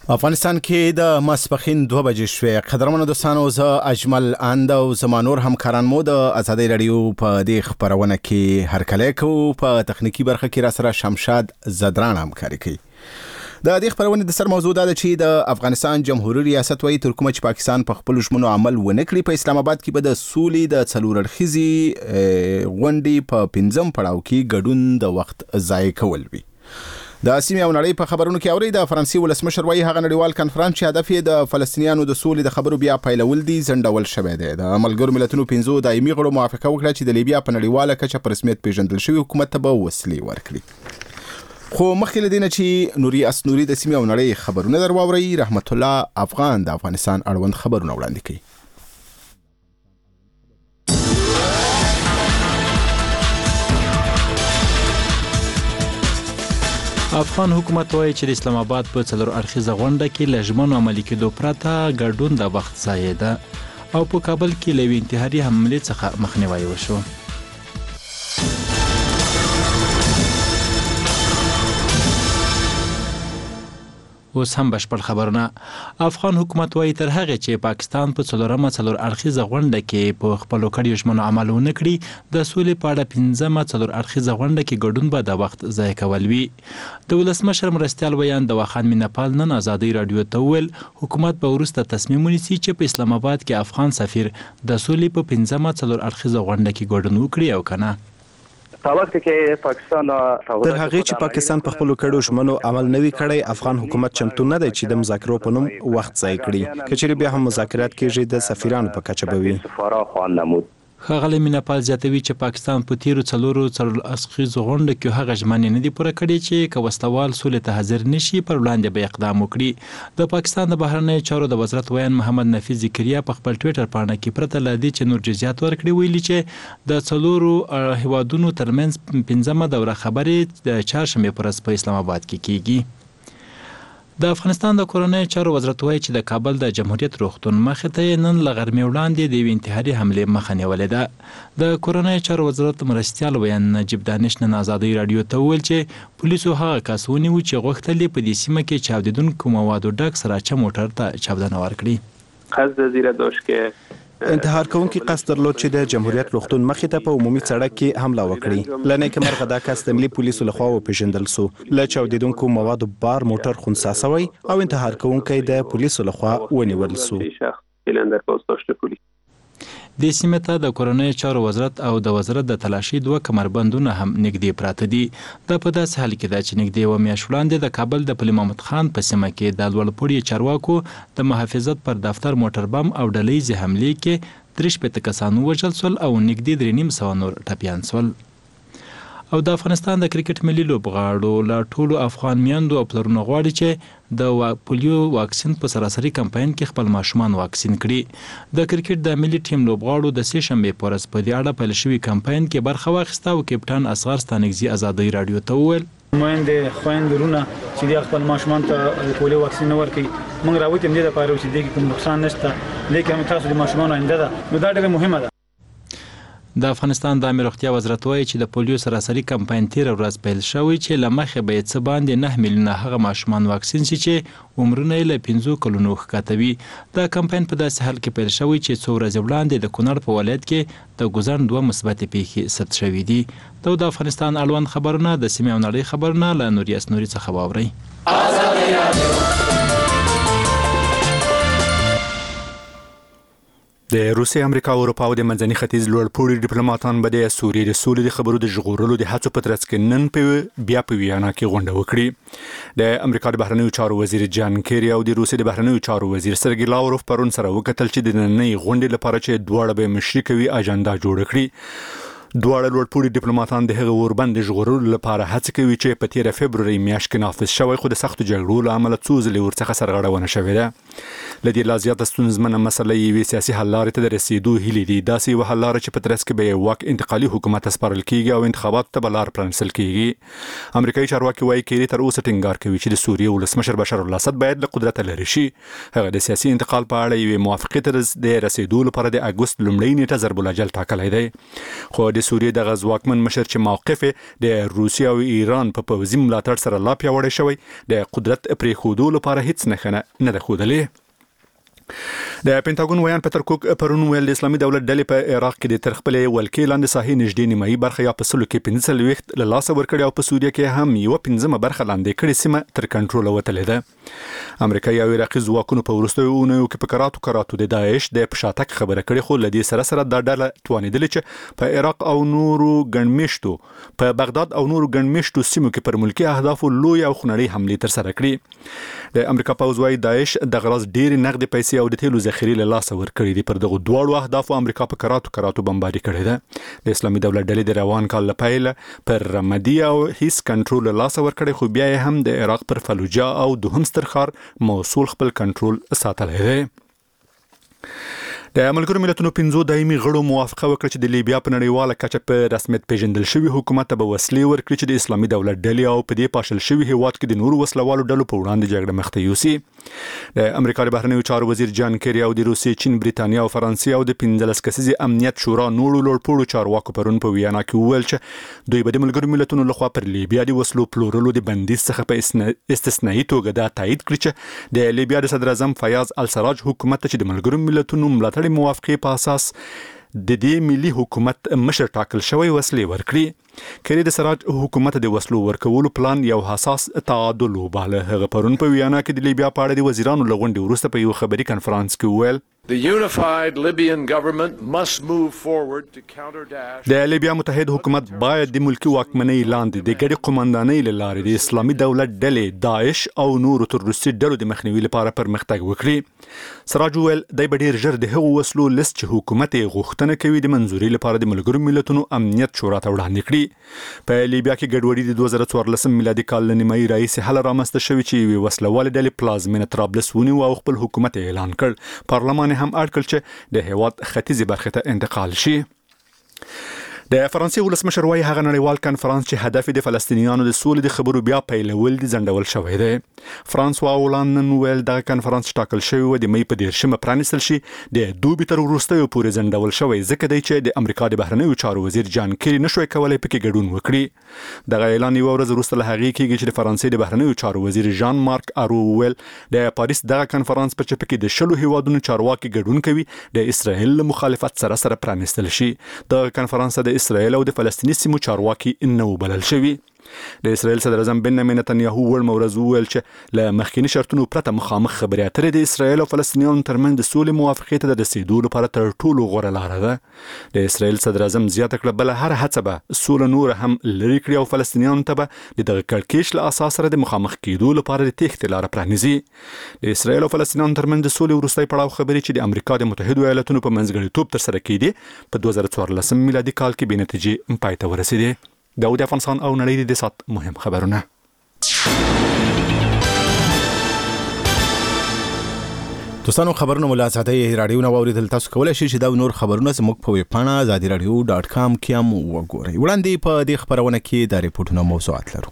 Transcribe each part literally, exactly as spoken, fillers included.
افغانستان کې د ماسپخین دوه بجې شوې. قدرمنو دوستانو، زه اجمل اند او زما نور همکاران مو د ازادي رادیو په دې خبرونه کې هرکلی کوو. په تخنیکی برخه کې را سره شمشاد زدران همکاري کوي. د دې خبرونه د سر موضوع دا ده چې د افغانستان جمهوریت ریاست وايي تر کومه چې پاکستان په خپل ژمنو عمل ونه کړي، په اسلام آباد کې به د سولې د څلور اړخیزې غونډې په پنځم پړاو کې ګډون د وخت ضایع کول وي. د سیمې او نړۍ په خبرونو کې اوري د فرانسې ولسمشر وايي هغه نړیوال کنفرانس چې هدف یې د فلسطینیانو د سولې د خبرو بیا پیلول دي ځنډول شوی دی. د ملګرو ملتونو پنځو دایمي غړو موافقه وکړه چې د لیبیا په نړیواله کچه په رسمیت پیژندل شوی حکومت ته به وسلې ورکړي. خو مخکې له دې نه چې نوري اسنوري د سیمې او نړۍ خبرونه در واوري، رحمت الله افغان د افغانستان اړوند خبرونه وړاندې کوي. افغان حکومت وایي چې د اسلام آباد په څلور اړخیزه غونډه کې له ژمنو عملي کېدو پرته ګډون د وخت ضایع ده او په کابل کې له یوې انتحاري حملې څخه مخنیوی وشو. اوس هم بشپړ خبرونه. افغان حکومت وایي تر هغې چې پاکستان په څلورمه څلور اړخیزه غونډه کې په خپلو کړیو ژمنو عمل ونه کړي، د سولې په اړه پنځمه څلور اړخیزه غونډه کې ګډون به د وخت ضایع کول وي. د ولسمشر مرستیال ویان دواخان میناپال نن ازادي راډیو ته وویل حکومت به وروسته تصمیم ونیسي چې په اسلام آباد کې افغان سفیر د سولې په پنځمه څلور اړخیزه غونډه کې ګډون وکړي او کنه. تر هغه چې پاکستان په خپلو کړو ژمنو عمل نوي کړی، افغان حکومت چمتو نه دی چې د مذاکرو په نوم وخت ضایع کړي. کچېرې بیا هم مذاکرات کېږي د سفیرانو په کچه به وي. ښاغلی میناپال زیاتوي چې پاکستان په تیرو څلورو څلور اړخیزو غونډو کې هغه ژمنې نه دي پوره کړې چې که وسلوال سولې ته حاضر نشي پر وړاندې به اقدام وکړي. د پاکستان د بهرنیو چارو د وزارت ویان محمد نفیس ذکریا په خپل ټویټر پاڼه کې پرته له دې چې نور جزئیات ورکړي ویلي چې د څلورو هیوادونو ترمنځ پنځمه دوره خبرې د چهارشنبې په ورځ په اسلام آباد کې کیږي. د افغانستان د کورنیو چارو وزارت وایي چې د کابل د جمهوریت روغتون مخې ته یې نن له غرمې وړاندې د یوې انتحاري حملې مخه نیولې ده. د کورنیو چارو وزارت مرستیال ویان نجیب دانش نن ازادي راډیو ته وویل چې پولیسو هغه کس ونیو چې غوښتل یې په دې سیمه کې چاودېدونکو موادو ډک سراچه موټر ته چاودنه ورکړي. قصد زیره داشت که انتحار کوونکي قصد درلود چې د جمهوریت روغتون مخې ته په عمومي سړک کې حمله وکړي. له نیکه مرغه دا کس د ملي پولیسو لخوا وپېژندل سو. له چاودېدونکو موادو بار موټر خونسا سوی او انتحار کوونکی د پولیسو لخوا ونیول سو. د سیمې ته د کورنیو چارو وزارت او د وزارت د تلاشي دوه کمربندونه هم نږدې پراته دي. دا په داسې حال کې ده چې نږدې یوه میاشت وړاندې د کابل د پل محمد خان په سیمه کې د لوړپوړي چارواکو د محافظت پر دفتر موټر بم او ډلهییزې حملې کې درې شپېته کسان ووژل سول او نږدې درې نیم سوه نور ټپیان سول. او د افغانستان د کرکټ ملي لوبغاړو له ټولو افغان میندو او پلرونو غواړي چې د پولیو واکسین په سراسري کمپاین کې خپل ماشومان واکسین کړي. د کرکټ د ملي ټیم لوبغاړو د سې شنبې په ورځ په دې اړه پیل شوي کمپاین کې برخه واخیسته او کپټان اصغر ستانکزي ازادي راډیو ته وویل مېندې خویندرونه چې د خپل ماشومان ته پولیو واکسین نه ورکوي، موږ راوتیم دې لپاره چې دې کې کوم نقصان نشته، لیکن تاسو د ماشومان آینده ده، نو دا ډېره مهمه ده. د افغانستان د عامه روغتیا وزارت وایي چې د پولیو سراسري کمپاین تیره ورځ پیل شوی چې له مخې به یې څه باندې نه میلیونه هغه ماشومان واکسین شي چې عمرونه یې له پنځو کلونو ښکته وي. دا کمپاین په داسې حال کې پیل شوی چې څو ورځې وړاندې د کونړ په ولایت کې د ګوزن دوه مثبتې پیښې ثبت شوي دي. دا د افغانستان اړوند خبرونه د سیمې او نړۍ خبرونه له نوري اسنوري څخه واورئ. د روسیې، امریکا او اروپا او د منځني ختیځ لوړپوړي ډیپلوماټان به د سوریې د سولې د خبرو د ژغورلو د هڅو په ترڅ کې نن په بیا په ویانا کې غونډه وکړي. د امریکا د بهرنیو چارو وزیر جان کیری او د روسیې د بهرنیو چارو وزیر سرګی لاوروف پرون سره وکتل چې د نننۍ غونډې لپاره چې دواړه به مشري کوي اجنډا جوړه کړي. دواړه لوړپوړي ډیپلوماټان د هغه اوربند ژغورلو لپاره هڅه کوي چې په تیره فبروري میاشت کې نافذ شوی خو د سختو جګړو له امله څو ځلې ورڅخه سرغړونه شوې ده. له دې لا زیاته ستونزمنه مسله یوې سیاسي حل لارې ته د رسېدو هیلې دي. داسې یوه حل لاره چې په ترڅ کې به یې واک انتقالي حکومت ته سپارل کیږي او انتخاباتو ته به لار پرانیستل کیږي. امریکایي چارواکي وایي کیری تر اوسه ټینګار کوي چې د سوریې ولسمشر بشار الاسد باید له قدرته لرې شي. هغه د سیاسي انتقال په اړه یوې موافقې ته د رسېدو لپاره د اګوست لومړۍ نیټه ضرب الاجل ټاکلی دی. خو د سوریه د غزواکمن مشر چې موقف د روسیه او ایران په پوځي ملاتړ سره لا پیاوړی شوی د قدرت پرې خودو لپاره هیڅ نښه نه ده ښودلې. د پینټاګون ویان پټر کوک پرون ویل د اسلامي دولت ډلې په عراق کې د تر خپلې ولکې لاندې ساحې نږدې نیمایي برخه یا په سلو کې پنځه وخت له لاسه ورکړي او په سوریه کې هم یو پنځمه برخه لاندې کړي سیمه تر کنټرول وتلې ده. امریکایي او عراقي ځواکونو په وروستیو اونیو کې په کراتو کراتو د داعش د پشاتک خبره کړې، خو لدې سره سره دا ډله توانیدل چې په عراق او نورو ګڼمشتو په بغداد او نورو ګڼمشتو سیمو کې پر ملکی اهدافو لوی او خنړی حمله تر سره کړې. د امریکا پوځ وايي داعش د غرض ډېر نقد پیسې او د تیلو ذخیرې له لاسه ورکړي دي. پر دغه دواړو اهدافو امریکا په کراتو کراتو بمباري کړې ده. د اسلامي دولت ډلې د روان کال لپاره پر رمدي او هیڅ کنټرول له لاسه ورکړي، خو بیا هم د عراق پر فلوجا او دوهم ستر ښار موصول خپل کنټرول ساتلی دی. د ملګرو ملتونو پنځو دایمي غړو موافقه وکړه چې د لیبیا په نړیواله کچه په رسمیت پیژندل شوی حکومت ته به وسلې ورکړي چې د اسلامي دولت ډلې او په دې پاشل شوی هیواد کې د نورو وسلوالو ډلو په وړاندې جګړه مخته یوسي. د امریکا د بهرنیو چارو وزیر جان کیری او د روسیې، چین، بریتانیا او فرانسې او د پنځلس کسیزې امنیت شورا نورو لوړپوړو چارواکو پرون په ویانا کې وویل چې دوی به د ملګرو ملتونو لخوا پر لیبیا د وسلو پلورلو د بندیز څخه په استثنایی توګه دا تایید کړي چې د لیبیا د صدر اعظم فیاض السراج حکومت ته چې د ملګرو ملتونو ملاتړ موافقه په اساس د دې ملي حکومت مشر ټاکل شوی وسلې ورکړي. کړي د سراج حکومت د وسلو ورکولو پلان یو حساس تعادل وباله. هغه پرون په ویانا کې د لیبیا په اړه د وزیرانو لغونډې وروسته په یو خبري کنفرانس کې وویل The unified Libyan government must move forward to counter Daesh. د لیبیا متحد حکومت باید د ملکی واکمنۍ لاندې د ګډې قومندانۍ له لارې د اسلامي دولت ډلې داعش او نورو تروریستي ډلو د مخنیوي لپاره پرمختګ وکړي. سراج وویل دی به ډیر ژر د هغو وسلو لیست چې حکومت یې غوښتنه کوي د منځوري لپاره د ملګرو ملتونو امنیت شورا ته وړاندې کړي. په لیبیا کې ګډوډي د دوه زره څوارلسم میلادي کال له نیمایي راهیسې هله رامنځته شوې چې یوې وسلوالې ډلې پلازمینه طرابلس ونیو او خپل حکومت اعلان کړ. پارلمان هم اړ کړ چې د هیواد ختیځې برخې ته انتقال شي. د فرانسې ولسمشر وايي هغه نړیوال کنفرانس چې هدف د فلسطینیانو د سولې د خبرو بیا پیلول دي ځنډول شوی دی. فرانسوا هولند نن ویل دغه کنفرانس ټاکل شوی و د مې په دیرشمه پرانیستل شي د دوبي تر وروستیو پورې ځنډول شوی ځکه دی چې د امریکا د بهرنیو چارو وزیر جان کیری نشوي کولای پکې ګډون وکړي. دغه اعلان یو ورځ وروسته له هغې کېږي چې د فرانسې د بهرنیو چارو وزیر ژان مارک ارو ویل د پاریس دغه کنفرانس په چپه کې د شلو هیوادونو چارواکي ګډون کوي د اسرائیل له مخالفت سره سره پرانیستل شي. د کنفرانس د اسرائیل او د فلسطیني سیمو چارواکي نه وبلل شوي. د اسرائیل صدر اعظم بنیامین نتنیاهو ول مورز ویل چې له مخکینی شرطونو پرته مخامخ خبرې اترې د اسرائیل او فلسطینیانو ترمنځ د سولې موافقې ته د رسیدو لپاره تر ټولو غوره لاره ده. د اسرائیل صدر اعظم زیاته کړه بل هر هڅه به سوله نور هم لري کړي او فلسطینیانو ته به د دغه کړکېچ له اساس سره د مخامخ کېدو لپاره د تېښتې لاره پرانیزي. د اسرائیل او فلسطینیانو ترمنځ د سولې وروستی پړاو خبرې چې د امریکا د متحدو ایالاتونو په منځګړیتوب تر سره کېدې په دوه زره څوارلسم میلادي کال کې بې نتیجې پای ته ورسېدې. داود افغانستان او نړۍ د سات مهم خبرونه. دوستانو خبرونه مو له ازادۍ راډیو نه واوریدل. تاسو کولی شئ چې دا نور خبرونه زموږ په ویب پاڼه ازادي راډیو ډاټ کام کې هم وګورئ. وړاندې په دې خبرونه کې د ریپورتونو موضوعات لرو.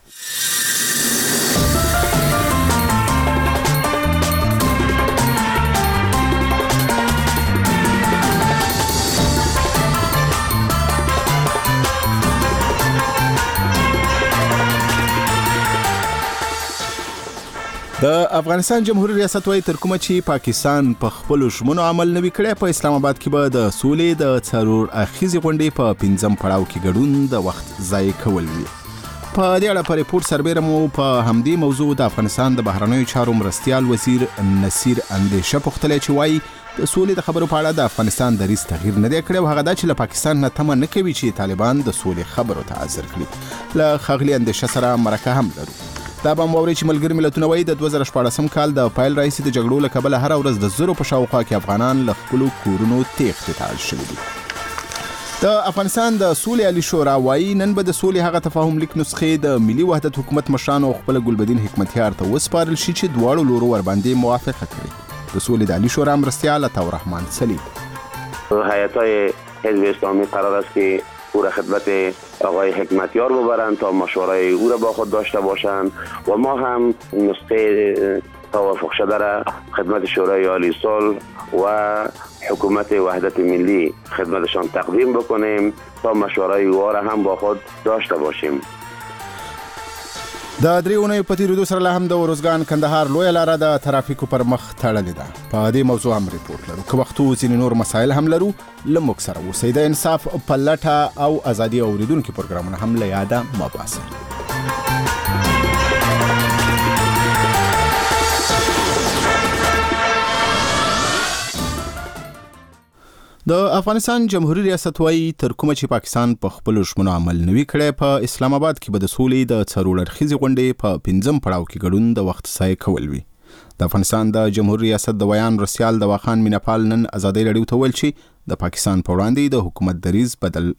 د افغانستان جمهوریت ریاست وايي تر کومه چې پاکستان په خپل ژمنو عمل نه وی کړی په اسلام آباد کې به د سولې د څلور اخیزې غونډې په پنځم پړاو کې ګډون د وخت ضایع کول وي. په دې اړه په ریپورت سربیره مو په همدې موضوع د افغانستان د بهرنیو چارو مرستیال وزیر نصیر اندیشه پوښتلی چې وايي د سولې د خبرو په اړه د افغانستان دریځ تغییر نه دی کړی او هغه دا چې له پاکستان نه تمه نه کوي چې طالبان د سولې خبرو ته حاضر کړي. له ښاغلي اندیشه سره مرکه هم لرو. دا به مو اورئ چې ملګري ملتونه وایي د دوه زره شپاړسم کال د پیل راهیسې د جګړو له کبله هره ورځ د زرو په شاوخوا کې افغانان له خپلو کورونو تېښتې ته اړ شوي دي. د افغانستان د سولې عالي شورا وایي نن به د سولې هغه تفاهم لیک نسخې د ملي وحدت حکومت مشرانو او خپله ګلبدین حکمتیار ته وسپارل شي چې دواړو لورو ورباندې موافقه کړي. د سولې د عالي شورا مرستیال عطاالرحمن سلیم هیئت‌های حزب اسلامی قرار است که او را خدمت آقای حکمتیار ببرند تا مشورای او را با خود داشته باشند و ما هم نسخه توافق شده را خدمت شورای عالی صلح و حکومت وحدت ملی خدمتشان تقدیم بکنیم تا مشورای او را هم با خود داشته باشیم. د درې اونیو په تیریدو سره لا هم د ارزګان کندهار لویه لاره د ترافیکو پر مخ تړلې ده. په دې موضوع هم ریپورت لرو. که وختو ځینې نور مسایل هم لرو، له موږ سره اوسئ. د انصاف په لټه او ازادي اوریدونکي پروګرامونه هم له یاده مه باسئ. د افغانستان جمهوریت ریاست وايي تر کومه چې پاکستان په خپل ژمنو عمل نوي کړی، په اسلام آباد کې به د سولې د څلور اړخیزې غونډې په پنځم پړاو کې ګډون د وخت ضایع کول وي. د افغانستان د جمهوریت ریاست د ویان رسیال دواخان میناپال نن ازادي راډیو ته ویل چې د پاکستان په وړاندې د حکومت دریځ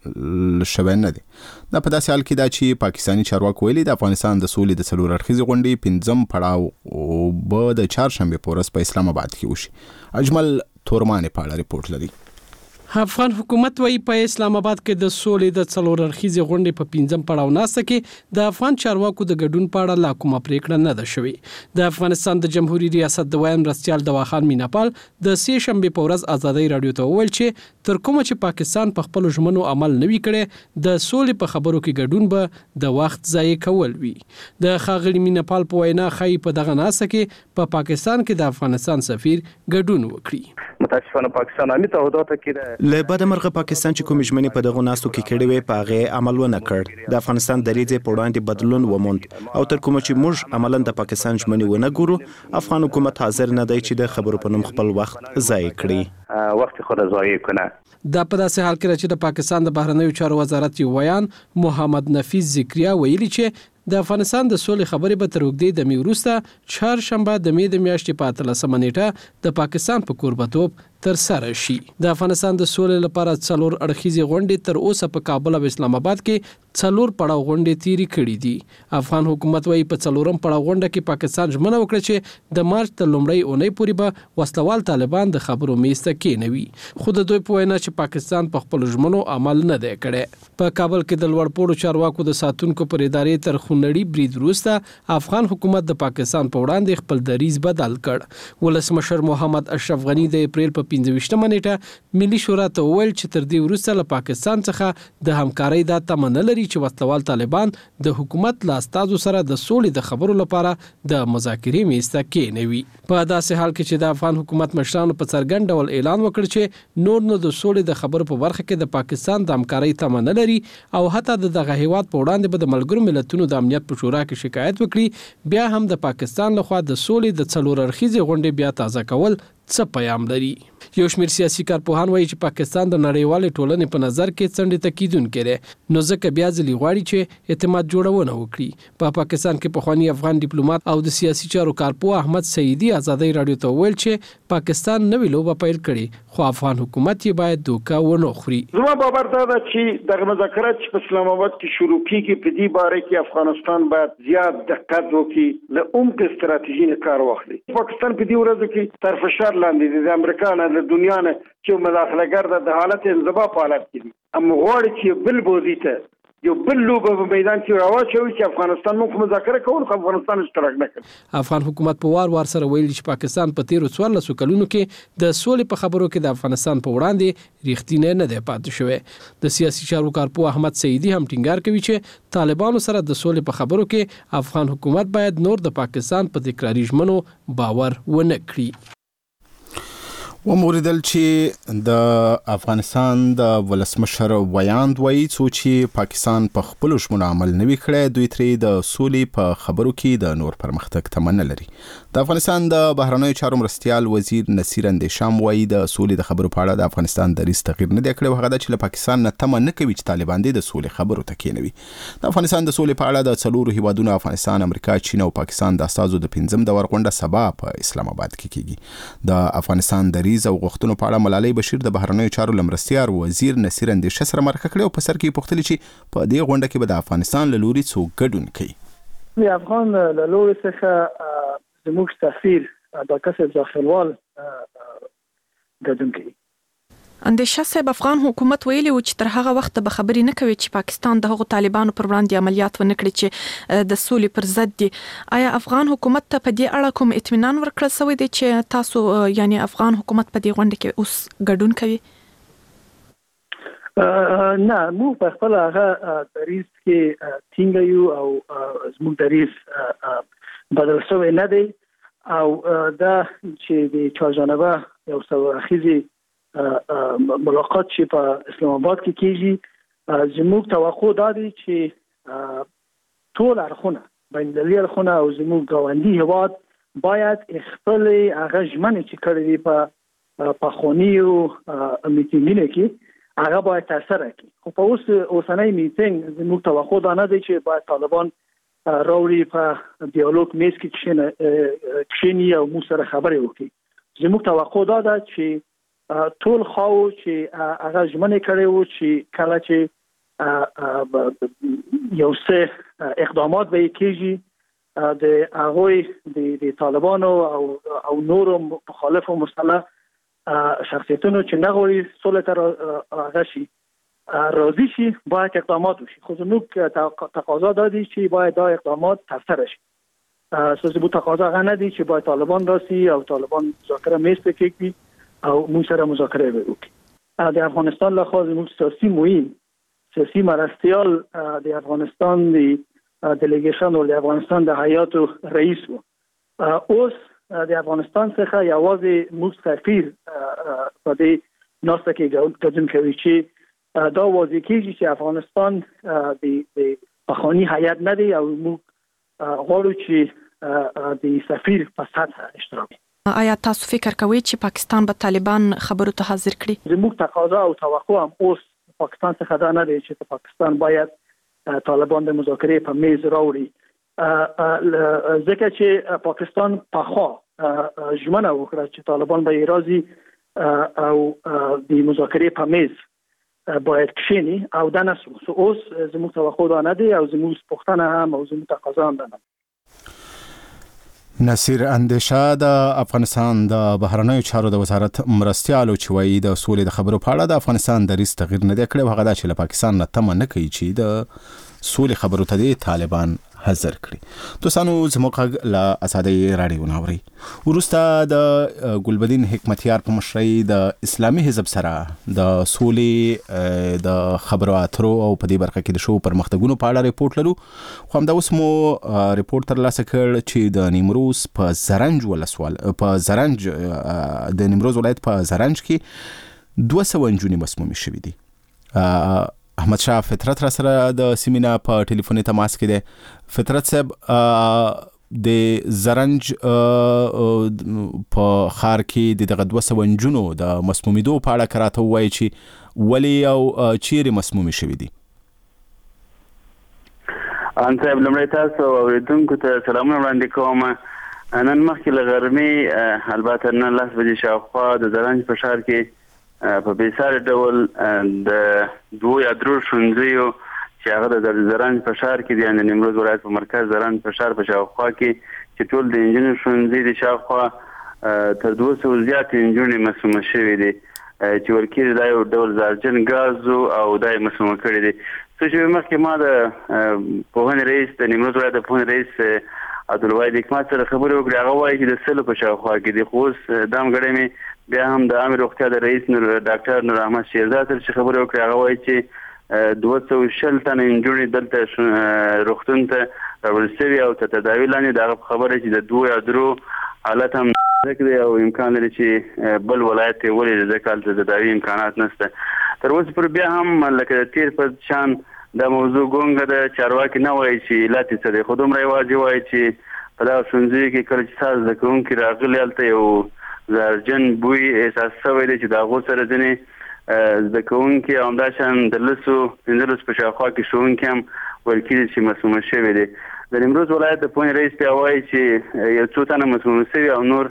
بدل شوی نه دی. دا په داسې حال کې ده چې پاکستاني چارواکو ویلي د افغانستان د سولې د څلور اړخیزې غونډې پنځم پړاو به د چهارشنبې په ورځ په اسلام آباد کې وشي. اجمل تورمانې په اړه ریپورت لري. افغان حکومت وايي په اسلام آباد کې د سولې د څلور اړخیزې غونډې په پنځم پړاو ناسته کې د افغان چارواکو د ګډون په اړه لا کومه پریکړه نه ده شوې. د افغانستان د جمهوریت ریاست د وایم رسیال دواخان میناپال د سې شنبې په ورځ ازادي راډیو ته وویل چې تر کومه چې پاکستان په خپل ژمنو عمل نوي کړي، د سولې په خبرو کې ګډون به د وخت ضایع کول وي. د ښاغلي میناپال په وینا ښایي په دغه ناسته کې په پا پاکستان کې د افغانستان سفیر ګډون وکړي. متاسفانه پاکستان امي تعهدات کې له بعد مرغه پاکستان چې کوم ژمنې په دغه ناستو کې کړې وي په هغه عمل ونه کړ. د افغانستان د ریځې په وړاندې بدلون وموند او تر کومه چې موږ عملاً د پاکستان ژمنې ونه ګورو، افغان حکومت حاضر نه دی چې د خبرو په نوم خپل وخت ضایع کړي. وخت خود ضایع کنه. دا په داسې حال کې چې د پاکستان د بهرنیو چارو وزارت یو ویان محمد نفیس ذکریا ویلي چې د افغانستان د سولې خبرې به تر اوږدې دمې وروسته چهارشنبه د مې د میاشتې په اتلسمه نیټه د پاکستان په کوربتوب تر سره شي. د افغانستان د سولې لپاره څلور اړخیزې غونډې تر اوسه په کابل او اسلام آباد کې څلور پړاو غونډې تیرې کړې دي. افغان حکومت وايي په څلورم پړاو غونډه کې پاکستان ژمنه وکړه چې د مارچ تر لومړۍ اونۍ پورې به وسلوال طالبان د خبرو میز ته کېنوي، خو د دوی په وینا چې پاکستان په خپل ژمنو عمل نه دی کړی. په کابل کې د لوړپوړو چارواکو د ساتونکو پر ادارې تر خونړي برید وروسته افغان حکومت د پاکستان په وړاندې خپل دریځ بدل کړ. ولسمشر محمد اشرف غنی د اپریل په پنځه ویشتمه نیټه ملي شورا ته وویل چې تر دې وروسته له پاکستان څخه د همکارۍ دا تمه نه لري چې وسلوال طالبان د حکومت له استازو سره د سولې د خبرو لپاره د مذاکرې میز ته کېنوي. په داسې حال کې چې د افغان حکومت مشرانو په څرګند ډول اعلان وکړ چې نور نو د سولې د خبرو په برخه کې د پاکستان د همکارۍ تمه نه لري او حتی د دغه هیواد په وړاندې به د ملګرو ملتونو د امنیت په شورا کې شکایت وکړي، بیا هم د پاکستان لخوا د سولې د څلور اړخیزې غونډې بیا تازه کول څه پیام لري. یو شمېر سیاسي کارپوهان وایي چې پاکستان د نړیوالې ټولنې په نظر کې څنډې ته کیدونکی دی، نو ځکه بیا ځلې غواړي چې اعتماد جوړونه وکړي. په پا پاکستان کې پخوانی افغان ډیپلوماټ او د سیاسي چارو کارپوه احمد سعیدي ازادي راډیو ته ویل چې پاکستان نوې لوبه پیل کړي، خو افغان حکومت یې باید دوکه ونه خوري. زما باور دا ده چې دغه مذاکرات چې په اسلام آباد کې شروع کیږي په دې باره کې افغانستان باید زیات دقت وکړي، له عمق استراتیژي نه کار واخلي. پاکستان په دې ورځو کې تر فشار لاندې دی، د امریکا نه د دنیا نه چې مداخله ګر د حالت انزوا په حالت کې دي. اما غواړي چې بل بوزي ته یو بل لوبه په میدان کې راوچوي چې افغانستان موږ مذاکره کوو، خو افغانستان اشتراک نه کوي. افغان حکومت په وار وار سره ویلي چې پاکستان په تیرو څوارلسو کلونو کې د سولې په خبرو کې د افغانستان په وړاندې ریښتینی نه دی پاتې شوی. د سیاسي چارو کارپوه احمد سعیدي هم ټینګار کوي چې طالبانو سره د سولې په خبرو کې افغان حکومت باید نور د پاکستان په تکراري ژمنو باور ونه کړي. وموریدل چې د افغانستان د ولسمشر ویاند وایي څو چې پاکستان په خپل ژمنو عمل نه وي کړی، دوی ترې د سولې په خبرو کې د نور پرمختګ تمه نه لري. د افغانستان د بهرنیو چارو مرستیال وزیر نصیر اندیشام وایي د سولې د خبرو په اړه د افغانستان دریځ تغییر نه دی کړی. هغه دا چې له پاکستان نه تمه نه کوي چې طالبان د سولې خبرو ته کېنوي. د افغانستان د سولې په اړه د څلورو هیوادونو افغانستان، امریکا، چین او پاکستان د استازو د پنځم دور غونډه سبا په اسلام آباد کې کیږي. د افغانستان دریځ او غوښتنو په اړه ملالۍ بشیر د بهرنیو چارو لمرستیار وزیر نصیر اندیشه سره مرکه کړې او په سر کې پوښتنه چې په دې غونډه کې به د افغانستان له لوري څوک ګډون کوي. د افغان له لوري څخه زموږ سفیر ډاکټر صاحب ځخیلوال ګډون کوي. اندیشه صاحب افغان حکومت ویلي و چې تر هغه وخت به خبرې نه کوي چې پاکستان د هغو طالبانو پر وړاندې عملیات ونه کړي چې د سولې پر ضد دي. آیا افغان حکومت ته په دې اړه کوم اطمینان ورکړل شوی دی چې تاسو یعنی افغان حکومت په دې غونډه کې اوس ګډون کوي؟ نه، موږ په خپل هغه دریځ کې ټینګ یو او زموږ دریځ بدل شوی نه دی او دا چې د چهارجانبه یو څو اخیزي ملاقات چې په اسلام آباد کې کیږي، زموږ توقع دا دی چې ټول اړخونه بین المللي اړخونه او زموږ ګاونډي هیواد باید خپل هغه ژمنې چې کړې دي په پخوانیو میټینګونو کې هغه باید ترسره کړي. خو په اوس اوسنۍ میټینګ زموږ توقع دا نه دی چې باید طالبان راوړي په ډیالوګ میز کې کښیني او موږ سره خبرې وکړي. زموږ توقع دا ده چې ټول خواو چې هغه ژمنې کړې وو چې کله چې یو څه اقدامات به کېږي د هغوی د طالبانو او او نورو مخالفو مسلح شخصیتونو چې نه غواړي سولې ته هغه شي راضي شي باید اقدامات وشي. خو زموږ تقاضا دا دی چې باید دا اقدامات ترسره شي. زموږ تقاضا هغه نه دی چې باید طالبان راسي او طالبان مذاکره میز ته کېږدي او موږ سره مذاکره وکړي. د افغانستان لخوا زموږ سیاسي معین سیاسي مرستیال د افغانستان د دلیګیشن او د افغانستان د هیئات رئیس و. اوس د افغانستان څخه یوازې موږ سفیر په دې ناسته کې ګډون کوي چې دا واضح کیږي چې افغانستان د پخوانی هیئت نه دی او موږ غواړو چې د سفیر په سطح اشتراک. آیا تاسو فکر کوئ چې پاکستان به طالبان خبرو ته حاضر کړي؟ زموږ تقاضا او توقع هم اوس پاکستان څخه دا نه دی چې پاکستان باید طالبان د مذاکرې په میز راوړي، ځکه چې پاکستان پخوا ژمنه وکړه چې طالبان به راضي او د مذاکرې په میز باید کښیني او دا نه شو. اوس زموږ توقع دا نه دی او زموږ پوښتنه هم او زموږ تقاضا هم ده. نصیر اندیشه د افغانستان د بهرنیو چارو د وزارت مرستیالو چې وایي د سولې د خبرو په اړه د افغانستان دریځ تغیر نه دی کړی، هغه دا چې له پاکستان نه تمه نه کوي چې د سولې خبرو ته د طالبان حاضر کړي. دوستانو زموږ غږ له ازادۍ راډیو نه اورئ. وروسته د ګلبدین حکمتیار په مشرۍ د اسلامي حزب سره د سولې د خبرو اترو او په دې برخه کې د شو پرمختګونو په اړه ریپورت لرو. خو همدا اوس مو ریپورت ترلاسه کړ چې د نیمروز په زرنج ولسوال په زرنج د نیمروز ولایت په زرنج کې دوه سوه نجونې مسمومې شوې دي. احمد شاه فطرت را سره د سیمینا په ټلیفوني تماس کې دی. فطرت صاحب، د زرنج په ښار کې د دغه دوه سوه نجونو د مسمومېدو په اړه که راته ووایي چې ولې او چیرې مسمومې شوي دي؟ ان صاحب، لومړی تاسو اورېدونکو ته سلامونه وړاندې کوم. نن مخکې له غرمې البته نن لس بجې شاوخوا د زرنج په ښار کې په بېساري ډول د دوو یا درو ښوونځیو چې هغه د زرنج په ښار کې دي، یعنې د نیمروز ولایت په مرکز زرنج په ښار په شاوخوا کې چې ټول د نجونو ښوونځي دي، شاوخوا تر دوه سوو زیاتې نجونې مسمومه شوې دي چې ویل کېږي دا یو ډول زهرجن ګاز او دا یې مسمومه کړي دي. څه شېبې مخکې ما د پوهنې رئیس د نیمروز ولایت د پوهنې رئیس عبدالواحد حکمت سره خبرې وکړې. هغه وایي چې د سلو په شاوخوا کې دي. خو اوس دا همګړی مې بیا هم د عامې روغتیا د رئیس نور ډاکټر نور احمد شیرزاد سره چې خبرې وکړې، هغه وایي چې دوه سوه شل تنه نجونې دلته روغتون ته راوړل شوي او تر تداوي لاندې. د هغه په خبره چې د دوو یا درو حالت هم نازک دی او امکان لري چې بل ولایت ته ولېږي، ځکه هلته د تداوي امکانات نشته. تر اوسه پورې بیا هم لکه د تیر په شان دا موضوع ګونګه ده. چارواکي نه وایي چې علت یې څه دی، خو دومره یوازې وایي چې په دغه ښوونځیو کې کله چې ستا زده کوونکي راغلي هلته یو زهرجن بوی احساس شوی دی چې د هغو سره ځینې زده کوونکي او همداشان د لسو پنځلسو په شاوخوا کې ښوونکي هم ویل کېږي چې مسمومه شوي دي. د نیمروز ولایت د پوهنې رئیس بیا وایي چې یو څو تنه مسمومه شوي او نور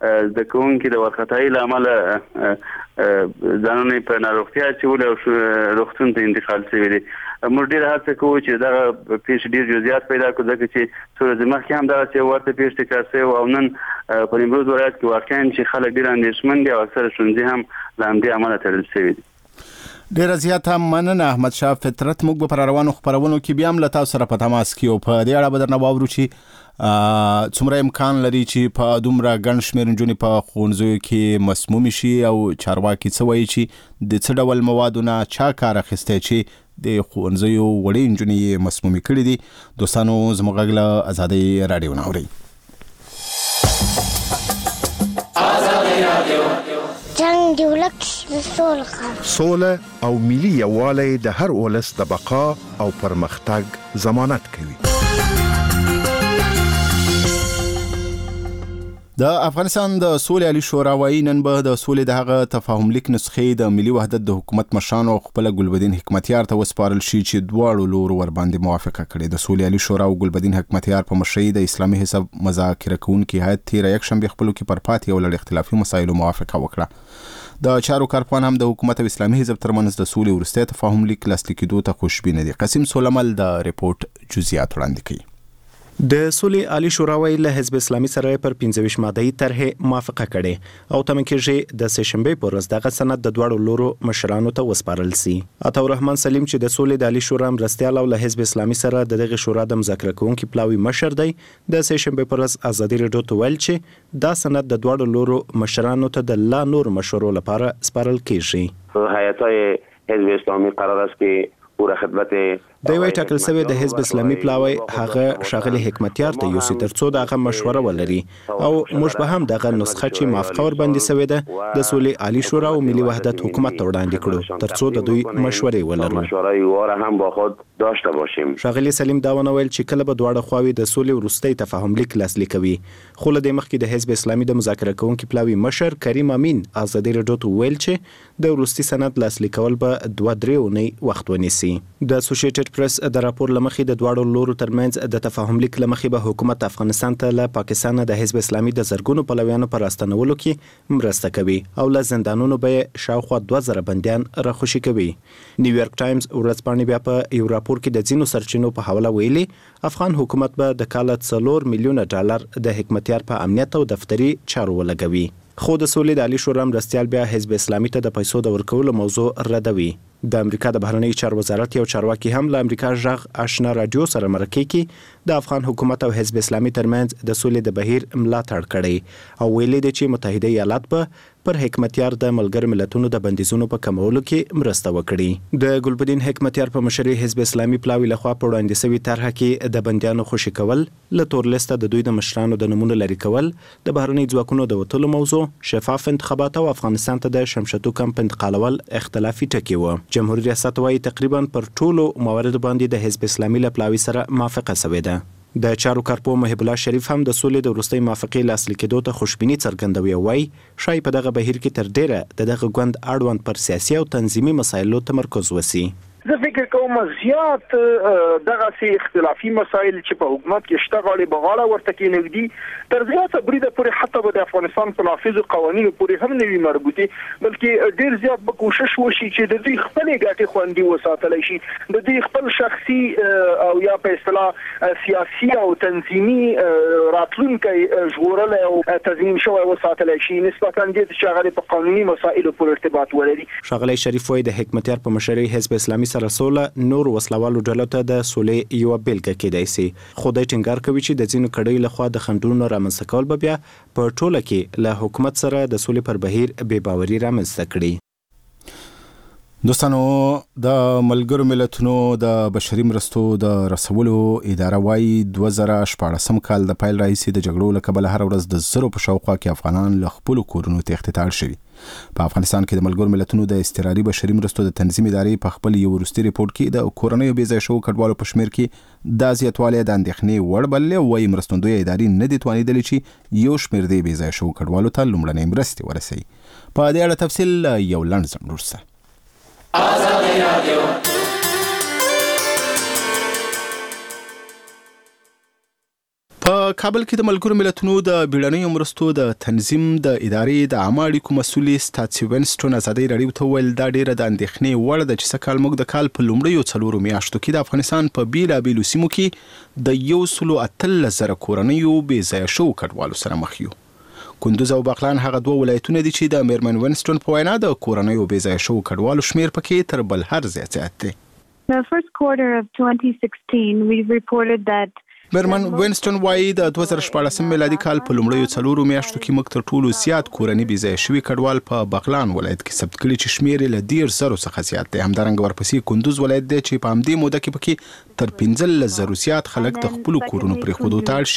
د کوونکې د ورختۍ لامل ځانونه په ناروغتیا چول او روغتون ته انتقال شوی دي. موږ ډیر هڅه کوو چې دا پیښ ډیر جزئیات پیدا کړو ځکه چې څوره زمخ هم دا چې ورته پیښ تکرار شوی او نن په نیمروز ولایت کې واقعا چې خلک ډیر اندېښمن دي او اکثره ښوونځي هم له همدې امله تړل شوي دي. ډیر زیات هم مننه احمد شاه فطرت. موږ به پر روانو خبرونو کې بیا هم له تاسو سره په تماس کې او په دې اړه به درنه واورو چې څومره امکان لري چې په دومره ګڼ شمېر نجونې په ښوونځیو کې مسمومې شي او چارواکي څه وایي چې د څه ډول موادو نه چا کار اخیستی چې د ښوونځیو وړې نجونې یې مسمومې کړي دي. دوستانو زموږ غږ له ازادۍ راډیو نه اورئ. جنگ دی ولک سوله سوله او ملي یووالی د هر ولس د بقا او پرمختګ ضمانت کوي. د افغانستان د سولې عالی شورا وايي نن به د سولې د هغه تفاهم لیک نسخې د ملي وحدت د حکومت مشرانو خپل ګلبدین حکمتیار ته وسپارل شي چې دواړو لورو ور باندې موافقه کړې. د سولې عالی شورا او ګلبدین حکمتیار په مشرۍ د اسلامي حزب مذاکره کوونکي هیئت تیر یک شنبه خپل کې پر پاتې او لړ اختلافي مسایلو موافقه وکړه. د چارو کارپوهان هم د حکومت او اسلامي حزب ترمنځ د سولې وروستی تفاهم لیک لاسلیک کېدو ته خوشبینه دي. قاسم سولمل د ریپورت جزئیات وړاندې کوي. د سولې عالی شورا ویل له حزب اسلامي سره پر پنځه ویشت ماده‌ای طرحه موافقه کړې او تمه کېږي د سه شنبه پر ورځ دغه سند د دواړو لورو مشرانو ته وسپارل شي. عطاالرحمن سلیم چې د سولې د عالی شورا مرستیال او له حزب اسلامي سره د دغه شورا د مذاکره کوونکي پلاوی مشر دی د سه شنبه پر ورځ ازادي رادیو ته ویل چې دا سند د دواړو لورو مشرانو ته د لا نور مشورو لپاره سپارل کېږي. هیئت‌های حزب اسلامي قرار است که پوره خدمت د وی ټاکل شوی د حزب اسلامي پلاوی هغه شاغلي حکمتیار ته یو سي ترڅو دغه مشوره ولري او موږ به هم دغه نسخه چې موافقه ور باندې شوی ده د سولې عالی شورا او ملي وحدت حکومت ته وړاندې کړو ترڅو د دوی مشورې ولرو. مشورې واره هم با خود داشته باشیم. شاغلي سلیم دا ونویل چې کله به دواړه خواوې د سولې وروستي تفاهم لیک لاسلیک کوي. خو له دې مخکې د حزب اسلامي د مذاکره کوونکي پلاوی مشر کریم امین ازادي رادیو ته ویل چې د وروستي سند لاسلیک کول به دوه درې اونۍ وخت ونیسي. د اسوسییټډ پریس د راپور لمخې د دواړو لورو ترمنځ د تفاهم لیک لمخې به حکومت افغانستان ته له پاکستان د حزب اسلامي د زرګونو پلویانو پر راستنولو کې مرسته کوي او له زندانونو به شاوخوا دوه زره بندیان راخوشي کوي. نیویارک ټایمز ورځپاڼې بیا په یو راپور کې د ځینو سرچینو په حواله ویلي افغان حکومت به د کال څلور میلیونه ډالر د حکمتیار په امنیت او دفتري چارو ولګوي. خو د سولې د عالی شورا مرستیال بیا حزب اسلامي ته د پیسو د ورکولو موضوع ردوي. د امریکا د بهرنی چارو وزارت یو چارواکي هم له امریکا ژغ آشنا رادیو سره مرکه کې د افغان حکومت او حزب اسلامي ترمنځ د سولې د بهیر ملاتړ کړي او ویلي دی چې متحده ایالات به پر حکمتیار د ملګر ملتونو د بندیزونو په کمولو کې مرسته وکړي. د ګلبدین حکمتیار په مشرۍ حزب اسلامي پلاوی لخوا په وړاندې شوی طرحه کې د بندیانو خوشي کول، له تور لیسته د دوی د مشرانو د نمونه لري کول، د بهرنی ځواکونو د وټولو موضوع، شفاف انتخابات او افغانستان ته د شمشتو کمپ انتقالول اختلافي ټکي و. جمهوریت ریاست وايي تقریبا پر ټولو مواردو باندې د حزب اسلامي له پلاوی سره موافقه شوې ده. د چارو کارپو محب الله شریف هم د سولې د وروستۍ موافقې لاسلیک کېدو ته خوشبیني څرګندوي او وايي شاید په دغه بهیر کې تر ډیره د دغه ګوند اړوند پر سیاسي او تنظیمي مسایلو تمرکز وسی. زه فکر کوم زیات دغه سي اختلافي مسایل چې په حکومت کې شته غاړي بغاړه ورته کې نګدي تر زیاته بریده پورې حتی به د افغانستان په نافذ قوانینو پورې هم نوي مربوطي بلکې ډیر زیات به کوشش وشي چې د دوی خپل ګټې خوندي وساتل شي، د دوی خپل شخصي او یا په اصطلاح سیاسي او تنظیمي راتلونکي ژغورل او تضمین شوی وساتل شي نسبتا د شغله په قانوني مسایلو پورې ارتباط ولري. شغله شریف وایي د حکمتیار په مشرۍ حزب اسلامي سره سوله نور وسلوالو ډلو ته د سولې یو بیلګه کېدای شي. خو د ټینګار کوي چې د ځینو کډوالو لخوا د خندونو رامنځته کول به بیا په ټوله کې له حکومت سره د سولې پر بهیر بې باوري رامنځته کړي. دوستانو د ملګرو ملتونو د بشري مرستو د رسولو اداره وايي دوه زره شپاړسم کال د پیل راهیسې د جګړو له کبله هر ورځ د زرو په شاوخوا کې افغانان له خپلو کورونو تېښتې ته اړ شوي. په افغانستان کې د ملګرو ملتونو د اضطراري بشري مرستو د تنظیم ادارې په خپل یو وروستي ریپورت کې د کورنیو بې ځای شوو کډوالو په شمېر کې دا زیاتوالی د اندېښنې وړ بللی او وایي مرستندویه ادارې نه دي توانېدلې چې یو شمېر دې بې ځای شوو کډوالو ته لومړنۍ مرستې ورسوي. په دې اړه تفصیل یو لنډ ځنډ وروسته. ازادي رادیو په په کابل کې د ملګرو ملتونو د بیړنیو مرستو د تنظیم د ادارې د عامه اړیکو مسؤل ستاسي وینسټون ازادي راډیو ته ویل دا ډیره د اندېښنې وړ ده چې سکهال موږ د کال په لومړیو څلورو میاشتو کې د افغانستان په بیلابیلو سیمو کې د یو سلو اتلس زره کورنیو بې ځایه شوو کډوالو سره مخ یو. کندوز او بغلان هغه دوه ولایتونه دي چې د میرمن وینسټون په وینا د کورنیو بې ځایه شوو کډوالو شمیر پکې تر بل هر ځای زیات دی. The first quarter of twenty sixteen we reported that میرمن وینسټون وایي د دوه زره شپاړسم میلادي کال په لومړیو څلورو میاشتو کې موږ تر ټولو زیات کورني بې ځایه شوي کډوال په بغلان ولایت کې ثبت کړي چې شمیر یې له دېرش زرو څخه زیات دی. همدارنګه ورپسې کندوز ولایت دی چې په همدې موده کې پکې تر پنځلس زرو زیات خلک د خپلو کورونو پرېښودو ته اړ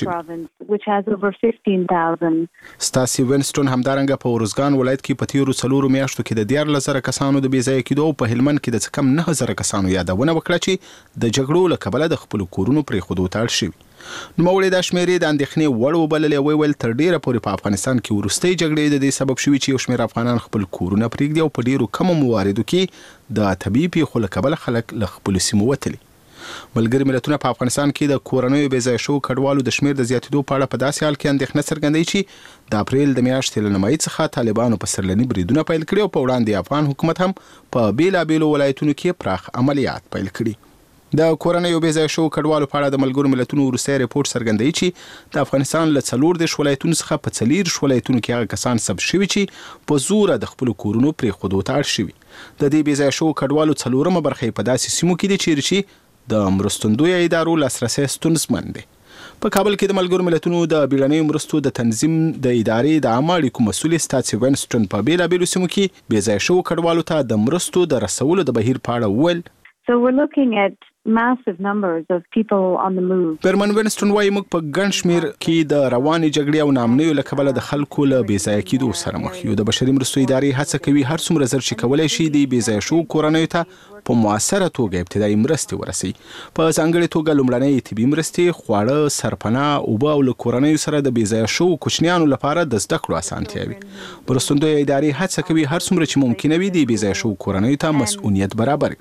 شوي. ستاسي وینسټون همدارنګه په ارزګان ولایت کې په تیرو څلورو میاشتو کې د دیارلس زره کسانو د بې ځایه کېدو په هلمند کې د څه کم نهه زره کسانو یادونه وکړه چې د جګړو له کبله د خپلو کورونو پرېښودو ته اړ شوي. نوموړي دا شمیرې د اندېښنې وړ وبللې او ویل تر ډیره پورې په افغانستان کې وروستۍ جګړې د دې سبب شوي چې یو شمېر افغانان خپل کورونه پرېږدي او په ډیرو کمو مواردو کې د طبیعي پیښو له کبله خلک له خپلو سیمو وتلي. ملګري ملتونه په افغانستان کې د کورنیو بې ځایه شوو کډوالو د شمیر د زیاتېدو په اړه په داسې حال کې اندېښنه څرګندوي چې د اپریل د میاشتې له نیمایي څخه طالبانو په سرلني بریدونه پیل کړي او په وړاندې افغان حکومت هم په بیلابیلو ولایتونو کې پراخ عملیات پیل کړي. د کورنیو بې ځایه شوو کډوالو په اړه د ملګرو ملتونو وروستی ریپورت څرګندوي چې د افغانستان له څلور دېرش ولایتونو څخه په څلېرویشت ولایتونو کې هغه کسان ثبت شوي چې په زوره د خپلو کورونو پرېښودو ته اړ شوي. د دې بې ځایه شوو کډوالو څلورمه برخه یې په داسې سیمو کې دي چیرې چې د مرستندویه ادارو لاسرسی ستونزمن دی. په کابل کې د ملګرو ملتونو د بیړنیو مرستو د تنظیم د ادارې د عامه اړیکو مسؤل ستاسي وینسټون په بیلابیلو سیمو کې بې ځایه شوو کډوالو ته د مرستو د رسولو د بهیر په اړه وویل. So we're looking at massive numbers of people on the move. میرمن وینسټون وایي موږ په ګڼ شمیر کې د روانې جګړې او ناامنیو له کبله د خلکو له بې ځایه کېدو سره مخ یو. د بشري مرستو ادارې هڅه کوي هر څومره زر چې کولی شي د بې ځایه شوو کورنیو ته په مؤثره توګه ابتدایي مرستې ورسوي. په ځانګړې توګه لومړنۍ طبي مرستې، خواړه، سرپناه، اوبه او له کورنیو سره د بې ځایه شوو کوچنیانو لپاره د زده کړو اسانتیاوي. مرستندویه ادارې هڅه کوي هر څومره چې ممکنه وي د بې ځایه شوو کورنیو ته مسؤلیت برابر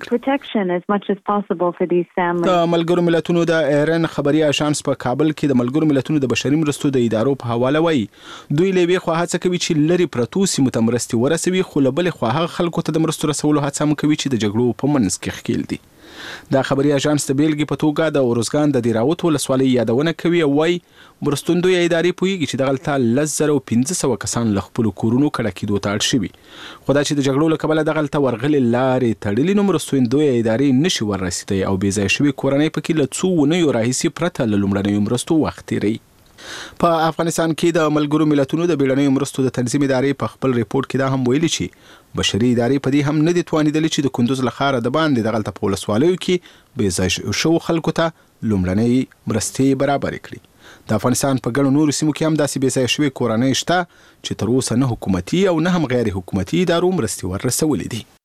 کړي. د ملګرو ملتونو د ایرن خبري اژانس په کابل کې د ملګرو ملتونو د بشري مرستو د ادارو په حواله وایي دوی له یوې خوا هڅه کوي چې لرې پرتو سیمو ته مرستې ورسوي، خو له بلې خوا هغه خلکو ته د مرستو رسولو هڅه هم کوي چې د جګړو په منځ کې ښکېل دي. دا خبري اژانس د بیلګې په توګه د ارزګان د دیراوت ولسوالۍ یادونه کوي او وایي مرستندویه ادارې پوهیږي چې دغلته لس زره او پنځه سوه کسان له خپلو کورونو کډه کېدو ته اړ شوي، خو دا چې د جګړو له کبله دغلته ورغلې لارې تړلي نو مرستندویه ادارې نشي وررسېدی او بې ځایه شوي کورنۍ پکې له څو اونیو راهیسې پرته له لومړنیو مرستو وخت تېروي. په افغانستان کې د ملګرو ملتونو د بیړنیو مرستو د تنظیم ادارې په خپل ریپورت کې دا هم ویلي چې بشري ادارې په دې هم نه دي توانېدلې چې د کندوز له ښاره د باندې دغلته په ولسوالیو کې بې ځایه شوو خلکو ته لومړنۍ مرستې برابرې کړي. د افغانستان په ګڼو نورو سیمو کې هم داسې بې ځایه شوې کورنۍ شته چې تر اوسه نه حکومتي او نه هم غیر حکومتي ادارو مرستې وررسولې دي.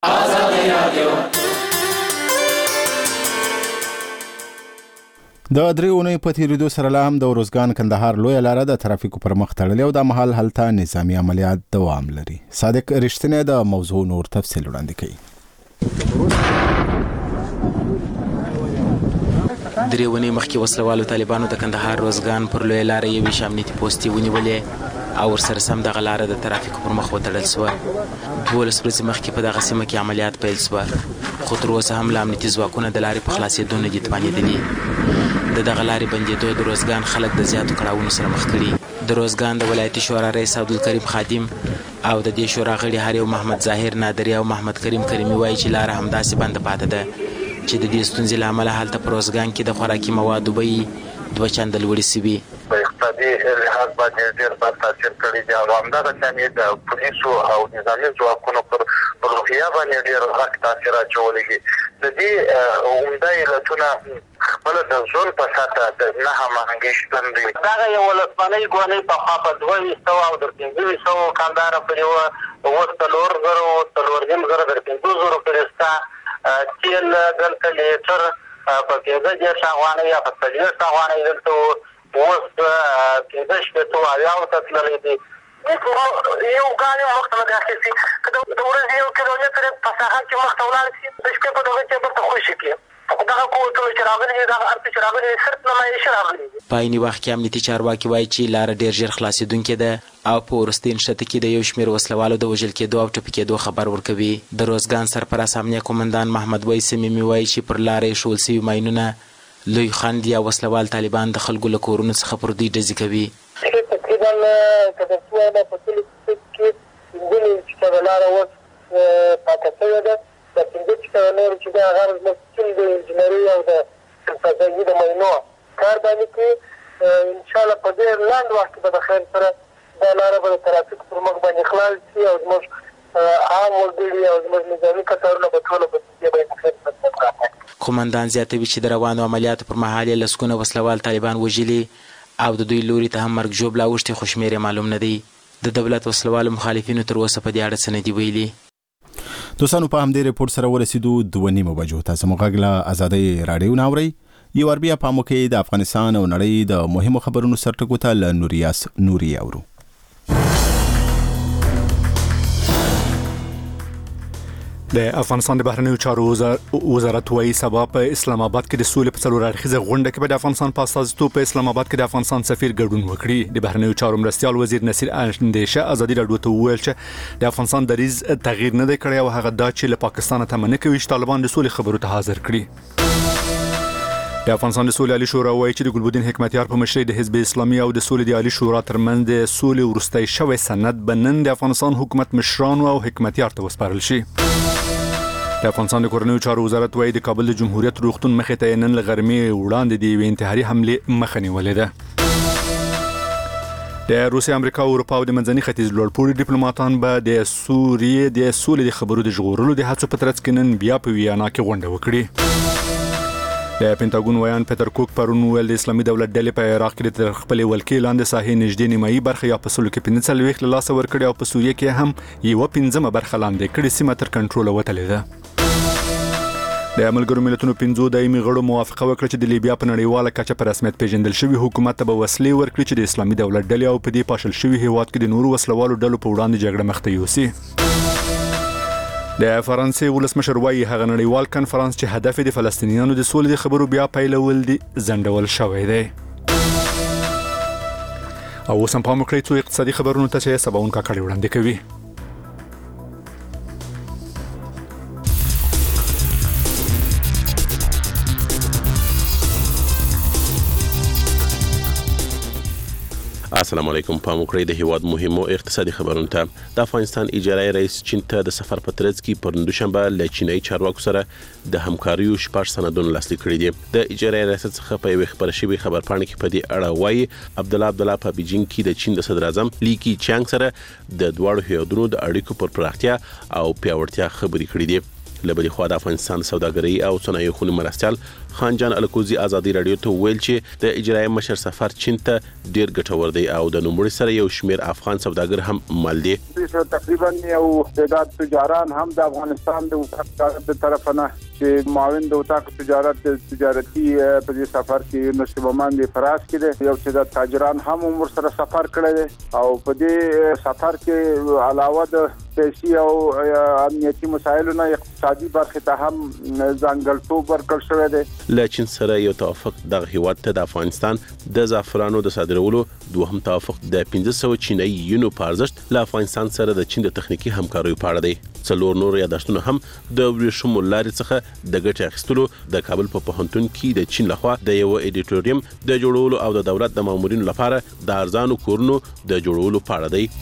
د درې اونۍ په تېرېدو سره لا هم د ارزګان کندهار لویه لاره د ترافیکو پر مخ تړلې او د مهال هلته نظامي عملیات دوام لري. صادق رښتینی د موضوع نور تفصیل وړاندې کوي. درې اونۍ مخکې وسلوالو طالبانو د کندهار روزګان پر لویه لاره یوې امنیتي پوستې ونیولې او ورسره سم دغه لاره د ترافیکو پر مخ وتړل سوه. دولس ورځې مخکې په دغه سیمه کې عملیات پیل سوه، خو تر اوسه هم له امنیتي ځواکونه د لارې په خلاصېدو نه دي توانېدلي. د دغه لارې بندېدو د روزګان خلک د زیاتو کړاوونو سره مخ کړي. د روزګان د ولایتي شورا رئیس عبدالکریم خادم او د دې شورا غړي هر یو محمد ظاهر نادري او محمد کریم کریمي وایي چې لاره همداسې بنده پاتې ده چې د دې ستونزې له امله هلته په روزګان کې د خوراکي موادو بیې دوه چنده لوړې سوي. په اقتصادي لحاظ باندې ډېر بد تاثیر کړی دی او همدغه شان یې د پولیسو او نظامي ځواکونو پر روحیه باندې ډېر غټ تاثیر اچولی دی. د دې عمده علتونه خپله د ژوند په سطحه د نه هماهنګۍ شتون دی. دغه یو ولسوالۍ ګونۍ پخوا په دوه ویشت سوه او در پنځه ویشت سوو کندهاره پورې وه، اوس څلور زرو څلور نیم زره در پنځه زرو پورې شته. تېل دلته لیټر په پنځه دېرش افغانۍ یا په څلوېښت افغانۍ دلته و، اوس پنځه شپېتو اویاو ته تللی دی. یو ګام یې مخته نه دی اخیستي. که د ورځې یو کیلومتر په ساحه کې مخته ولاړ شي د شپې په دغه کې بېرته خوشي کړي دغه کوټه چې راغلي دغه ارته چې راغلي صرف نمایش راغلي. په عین وخت کې امنیتي چارواکي وایي چې لاره ډېر ژر خلاصېدونکې ده او په وروستي نښته کې د یو شمېر وسلوالو د وژل کېدو او ټپي کېدو خبر ورکوي. د روزګان سرپرست امنیه قومندان محمد وایي صمیمي وایي چې پر لاره ایښودل سوي ماینونه لوی خنډ یا وسلوال طالبان د خلکو له کورونو څخه پر دوی ډزې کوي. تقریبا که درته ووایم په ټولو کې پنځه نوي چې د لاره اوس پاته شوې ده، د پنځه چې نور چې ده هغه زموږ ټیم د انجینري او د فضايي د ماینو کار باندې کوي. انشاءالله په ډېر لاندې وخت کې به د خیر سره دا لاره به د ترافیک پر مخ باندې خلاص شي او زموږ عام وګړي او زموږ نظامي کسرونه به ټوله په دې باندې خیر سره راځي. قومندان زیاتوي چې د روانو عملیاتو پر مهال یې لسګونه وسلوال طالبان وژلي او د دوی لوري ته هم مرګ ژوبله اوښتې خو شمېر یې معلوم نه دی. د دولت وسلوالو مخالفینو تر اوسه په دې اړه څه نه دي ویلي. دوستانو په همدې ریپورت سره ورسېدو دوه نیمو بجو. تاسو مو غږ له ازادۍ راډیو نه اورئ. یو ور بیا په موکې د افغانستان او نړۍ د مهمو خبرونو سرټکو ته له نوریاس نوري اورو. د افغانستان د بهرنیو چارو وزارت وايي سبا په اسلام آباد کې د سولې په څلور اړخیزه غونډه کې به د افغانستان په استازیتوب په اسلام آباد کې د افغانستان سفیر ګډون وکړي. د بهرنیو چارو مرستیال وزیر نصیر اندیشه ازادي راډیو ته وویل چې د افغانستان دریځ تغییر نه دی کړی او هغه دا چې له پاکستان ته منع کوي چې طالبان د سولې خبرو ته حاضر کړي. د افغانستان د سولې عالی شورا وایي چې د ګلبدین حکمتیار په مشرۍ د حزب اسلامي او د سولې د عالی شورا ترمنځ د سولې وروستی شوی سند به نن د افغانستان حکومت مشرانو او حکمتیار ته وسپارل شي. د افغانستان د کورنیو چارو وزارت وايي د کابل د جمهوریت روغتون مخې ته نن له غرمې وړاندې د یوې انتحاري حملې مخه نیولې ده. د روسیې، امریکا او اروپا او د منځني ختیځ لوړپوړي ډیپلوماټان به د سوریې د سولې د خبرو د ژغورلو د هڅو په ترڅ کې نن بیا په ویانا کې غونډه وکړي. د پینټاګون ویان پیټر کوک پرون ویل د اسلامي دولت ډلې په عراق کې د خپلې ولکې لاندې ساحې نږدې نیمایي برخه یا په سلو کې پنځه څلوېښت له لاسه ورکړې او په سوریه کې هم یوه پنځمه برخه لاندې کړې سیمه تر کنټروله وتلې ده. د ملګرو ملتونو پنځو دایمي غړو موافقه وکړه چې د لیبیا په نړیواله کچه په رسمیت پیژندل شوي حکومت ته به وسلې ورکړي چې د اسلامي دولت ډلې او په دې پاشل شوي هیواد کې د نورو وسلوالو ډلو په وړاندې جګړه مخ ته یوسي. د فرانسې ولسمشر وايي هغه نړیوال کنفرانس چې هدف یې د فلسطینیانو د سولې د خبرو بیا پیلول دي ځنډول شوی دی. او اوس هم پام وکړئ څو اقتصادي خبرونو ته چې سباون کاکړي وړاندې کوي. السلام علیکم. پام وکړئ د هیواد مهمو اقتصادي خبرونو ته. د افغانستان اجرایي رئیس چین ته د سفر په ترڅ کې پر دوشنبه له چینایي چارواکو سره د همکاریو شپږ سندونه لاسلیک کړي دي. د اجرایي ریاست څخه په یوه خبر شوی خبرپاڼه کې په دې اړه وایي عبدالله عبدالله په بیجینګ کې د چین د صدر اعظم لی کی چانګ سره د دواړو هیوادونو د اړیکو پر پراختیا او پیاوړتیا خبرې کړې دي. له بلې خوا د افغانستان سوداګرۍ او صنایع خونې مرستیال خان جان الکوزي ازادي رادیو ته ویل چې د اجرایي مشر سفر چین ته ډیر ګټور دی او د نوموړي سره یو شمیر افغان سوداګر هم مل دي. تقریبا یو تعداد تجاران هم د افغانستان د وزارت د طرفه نه چې معاون د وطاق تجارت تجارتي په دې سفر کې نصیبمان دي فراس کې یو تعداد تاجران هم عمر سره سفر کړی دی او په دې سفر کې علاوه د سیاسي او امنیتي مسایلو نه اقتصادي برخه ته هم ځانګړتوب ورکړل شوی دی. له چین سره یو توافق د هیواد ته د افغانستان د زعفرانو د صادرولو دوهم توافق د پنځه سوه چینایي یونو په ارزښت له افغانستان سره د چین د تخنیکی همکاریو په اړه دی. څلور نور یادښتونه هم د ورېښمو لارې څخه د ګټې اخیستلو د کابل په پوهنتون کې د چین لخوا د یو اډیټوریم د جوړولو او د دولت د مامورینو لپاره د ارزانو کورونو د جوړولو په اړه دی.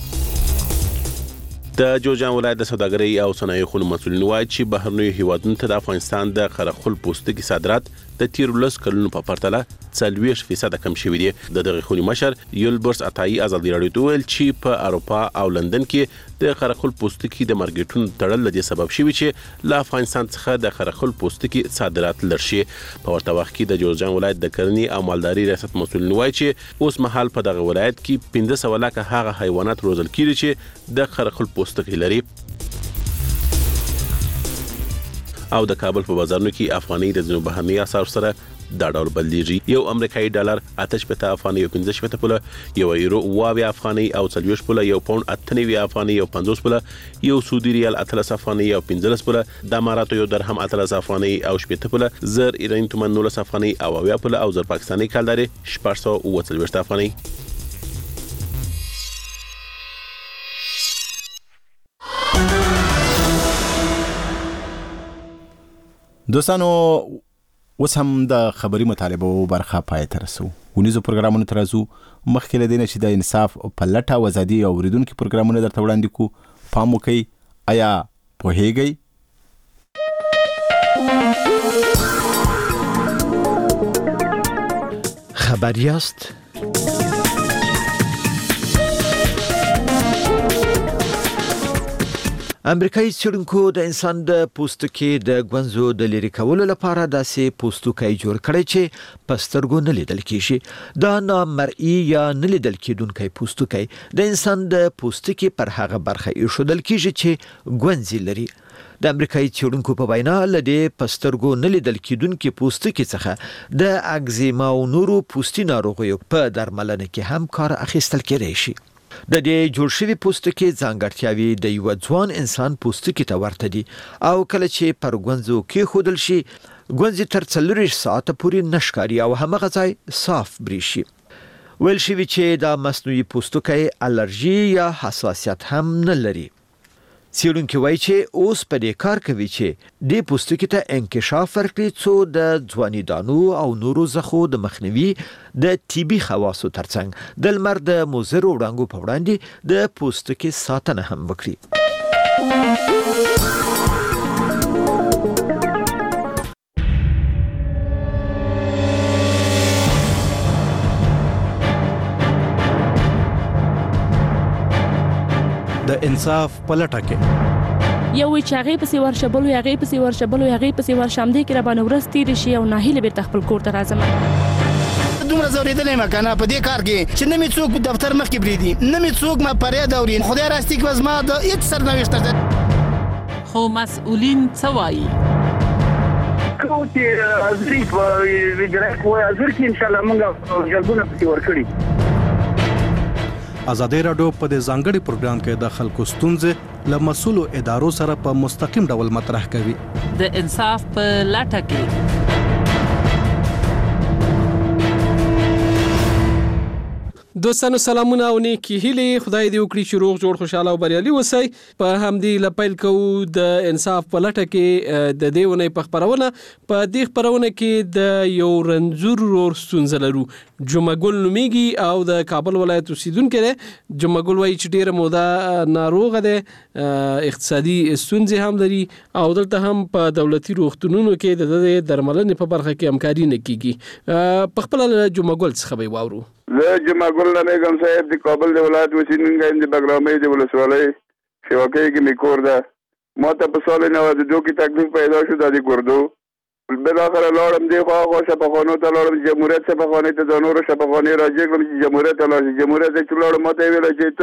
د جوزجان ولایت د سوداګرۍ او صنایع خونو مسؤلین وایي چې بهرنیو هیوادونو ته د افغانستان د قرغل پوستکي صادرات د تیر لس کلونو په پرتله څلوېښت فیصد کم شوي دي. د دغه خونې مشر یولبرس عطایي ازادي راډیو ته ویل چې په اروپا او لندن کې د قرغل پوستکي د مارکیټونو تړل لدې سبب شوي چې له افغانستان څخه د قرغل پوستکي صادرات لږ شي. په ورته وخت کې د جوزجان ولایت د کرنې او مالداري ریاست مسؤلین وایي چې اوس مهال په دغه ولایت کې پنځه سوه لکه هغه حیوانات روزل کیږي چې د قرغل پوستکي لري او د کابل په بازارونو کې افغاني د ځینو بهرني اسعارو سره دا ډول بدلیږي. یو امریکایي ډالر اته شپږ افغاني او پنځه شپږ پوله، یو یورو اوه افغاني او څلوېښت پوله، یو پاوند اته نوي افغاني او پنځوس پوله، یو سعودي ریال اتلس افغاني او پنځلس پوله، د اماراتو یو درهم اتلس افغاني او شپږ پوله، زر ایرانی تومان نولس افغاني او اویا پوله او زر پاکستاني کالداري شپږ سوه اووه څلوېښت افغاني. دوستانو اوس هم د خبري مطالبه برخه پای ته رسو. ونیزو پروګرامونو ته راځو. مخکې له دې نه چې د انصاف په لټه او ازادي او اوریدونکو پروګرامونه درته وړاندې کو، پام وکړئ. آیا پوهیږئ خبر یاست؟ امریکایي څېړونکو د انسان د پوستکي د ګونځو د لرې کولو لپاره داسې پوستکی جوړ کړی چې په سترګو نه لیدل کېږي. دا نامرئي یا نه لیدل کېدونکی پوستکی د انسان د پوستکي پر هغه برخه ایښودل کېږي چې ګونځې لري. د امریکایي څېړونکو په وینا له دې په سترګو نه لیدل کېدونکي پوستکي څخه د اګزیما او نورو پوستي ناروغیو په درملنه کې هم کار اخیستل کېدای شي. د دې جوړ شوي پوستکي ځانګړتیاوې د یو ځوان انسان پوستکي ته ورته دي او کله چې پر ګونځو کېښودل شي ګونځې تر څلوېښت ساعته پورې نه ښکاري او همغه ځای صاف بریښي. ویل شوي چې دا مصنوعي پوستکی الرژي یا حساسیت هم نه لري. څېړونکي وایي چې اوس په دې کار کوي چې دې پوستکي ته انکشاف ورکړي څو د ځواني دانو او نورو زخو د مخنیوي د طبي خواصو ترڅنګ د لمر د مضرو وړانګو په وړاندې د پوستکي ساتنه هم وکړي. د انصاف پلټه کې یو وی چې هغه پسې ورشبل وي هغه پسې ورشبل وي هغه پسې ورشم دي کې را باندې ورس تیر شي او ناهیله بیرته خپل کور ته راځم. دومره زوریدلې ما کنه په دې کار کې چې نه می څوک دفتر مخ کې بریدي نه می څوک ما پرې دوري خدای راستي کې وزما د هیڅ سرنوشت ده. خو مسؤلین څه وایي؟ کو چې ازري په ویډرک وای ازر کې ان شاء الله موږ جلبونه پسې ورکړي. ازادي راډیو په دې ځانګړي پروګرام کې د خلکو ستونزې له مسؤلو ادارو سره په مستقیم ډول مطرح کوي. د انصاف په لټه کې دوستانو سلامونه او نیکی هیلې. خدای دې وکړي چې روغ جوړ خوشاله او بریالي اوسئ. په همدې لپیل کوو د انصاف په لټه کې د دې ونې په خبرونه په دې خبرونه کې د یو رنځور ورور ستونزه لرو. جمعګل نومیږي او د کابل ولایت اوسیدونکی دی. جمعګل وایي چې ډیره موده ناروغه دی، اقتصادي ستونزې هم لري او دلته هم په دولتي روغتونونو کې د درملنې په برخه کې همکاري نه کیږي. په خپل جمعګل څخه به واورو. زه جمعګل نمیګم صاحب د کابل د ولایت اوسیدونکی یم، د بګرامۍ د ولسوالۍ شواکۍ کې مې کور ده. ما ته په سال نوزدو کې تکلیف پیدا شو د ګردو. بالاخره لاړم دی خوا خوا شفاخانو ته لاړم، جمهوریت شفاخانې ته د نورو شفاخانې راجع کړم چې جمهوریت ته لاړ شي. جمهوریت چې لاړم ما ته یې ویل چې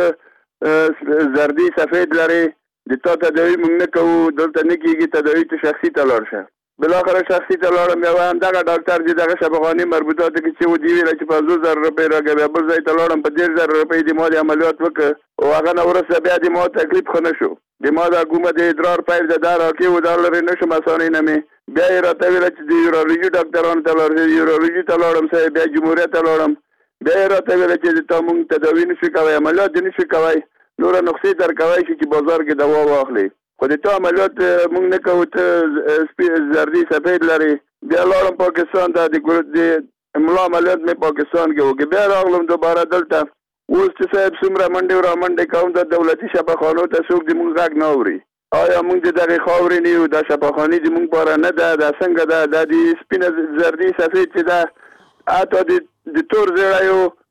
ته زردي سفید لرې، د تا تداوي موږ نه کوو، دلته نه کېږي، تداوي ته شخصي ته لاړ شه. بالاخره شخصي ته لاړم، بیا همدغه ډاکټر چې دغه شفاخانې مربوطاتو کې چې و دې ویل چې پنځوس زره روپۍ راکړه. بیا بل ځای ته لاړم، په دېرش زره روپۍ د ما د عملیات وکړه او هغه نه وروسته بیا د ما تکلیف ښه نه شو. د ما دا کومه د ادرار پیپ ده دا راکې و دا لرې نه شم اسانۍ نه مې. بیا یې راته ویله چې د یورالوجي ډاکټرانو ته لاړ شي. یورالوجي ته لاړم صاحب، بیا جمهوریت ته لاړم. بیا یې راته ویله چې تا مونږ تداوي نه شو کوی، عملیات دې نه شو کوی، نوره نسخې درکوی شي چې بازار کې دوا واخلې، خو د تا عملیات مونږ نه کوو، ته زردي سفید لري. بیا لاړم پاکستان ته، د ملا عملیات مې پاکستان کې وکړې. بیا راغلم دوباره دلته. اوس چې صاحب څومره منډې را منډې کوم د دولتي شفاخانو ته څوک د مونږ غږ نه اوري. آیا مونږ د دغې خاورې نه یو؟ دا شفاخانې د مونږ پاره نه ده، دا څنګه ده؟ دا د سپینه زردي سفید چې ده حتی د تور زیړی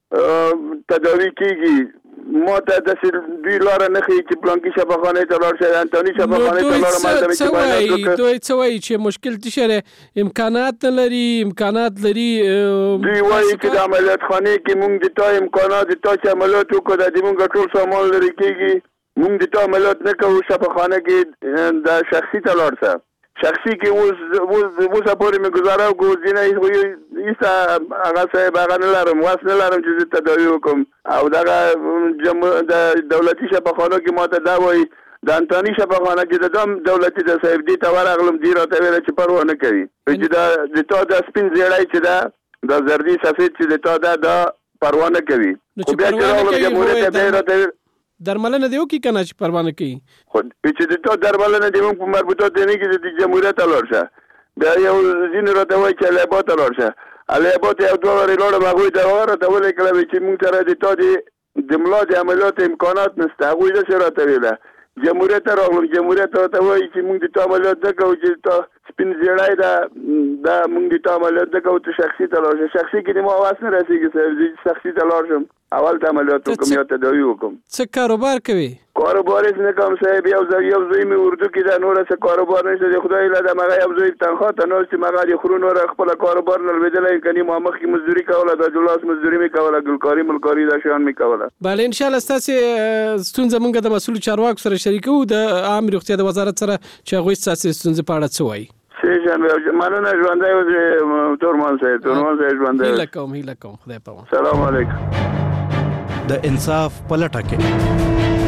یو تداوي کېږي. ما ته داسې دوی لاره نه ښیي چې پلانکي شفاخانې ته لاړ شئ، انتوني شفاخانې ته لاړم، هلته مې چې معاینات وکړه. دوی څه وایي چې مشکل څه شی دی؟ امکانات نه لري؟ امکانات لري. دوی وایي چې د عملیات خانې کې مونږ د تا امکانات د تا چې عملیات وکړو دا د مونږ ټول سامان لرې کېږي، مونږ د تا عملیات نه کوو، شفاخانه کې د شخصي ته لاړ شه. شخصي کې اوس اوس اوس پورې مې گزاره کو ځینې وي ایسا هغه صاحب هغه نه لرم واس نه لرم چې تداوی وکم او دا د دولتي شفاخانو کې ماته دا وایي د انتاني شفاخانه چې د دوم دولتي د صاحب دي ته ورغلم دی راته ویل چې پروا نه کوي چې دا د تو د سپین زیړای چې دا د زردي سفید چې د تو دا د پروا نه کوي خو بیا چې راغلم جمهوریت ته راته درملنه دیو کی کنه چې پروا نه کوي خو چې د تو درملنه دیو په مربوطه دي نه کې د جمهوریت لورشه دا یو ځین راته وایي چې له بوت لورشه له بوت یو دوه ورې لور مغوي دا ورته ولې کله چې موږ سره د تو د دملا د عملیات امکانات نشته هغه د سره ته ویله جمهوریت راغلم جمهوریت ته وایي چې موږ د تو عملیات وکړو چې تو سپین زیړای دا دا موږ د تو عملیات وکړو چې شخصي ته لورشه شخصي کې مو واس نه راسيږي شخصي ته لورشم اول ته عملیات وکم یا تداوی وکم څه کاروبار کوي کاروبار یې نه کوم صاحب یو ځای یو ځای می اردو کې دا نور څه کاروبار نشته د خدای له د مغه یو ځای تنخواه ته نور چې مغه د خرونو را خپل کاروبار نه لویدلای کني ما مخ کې مزدوري کوله د جلاس مزدوري می کوله ګلکاري ملکاري دا شان می کوله بله ان شاء الله تاسو ستونزه مونږ د مسول چارواکو سره شریکو د عام روغتیا د وزارت سره چې هغه تاسو ستونزه په اړه څه وایي سیجن مننه ژوندای او تورمان صاحب تورمان صاحب ژوندای هیله کوم هیله کوم خدای په سلام علیکم د انصاف پلټه کې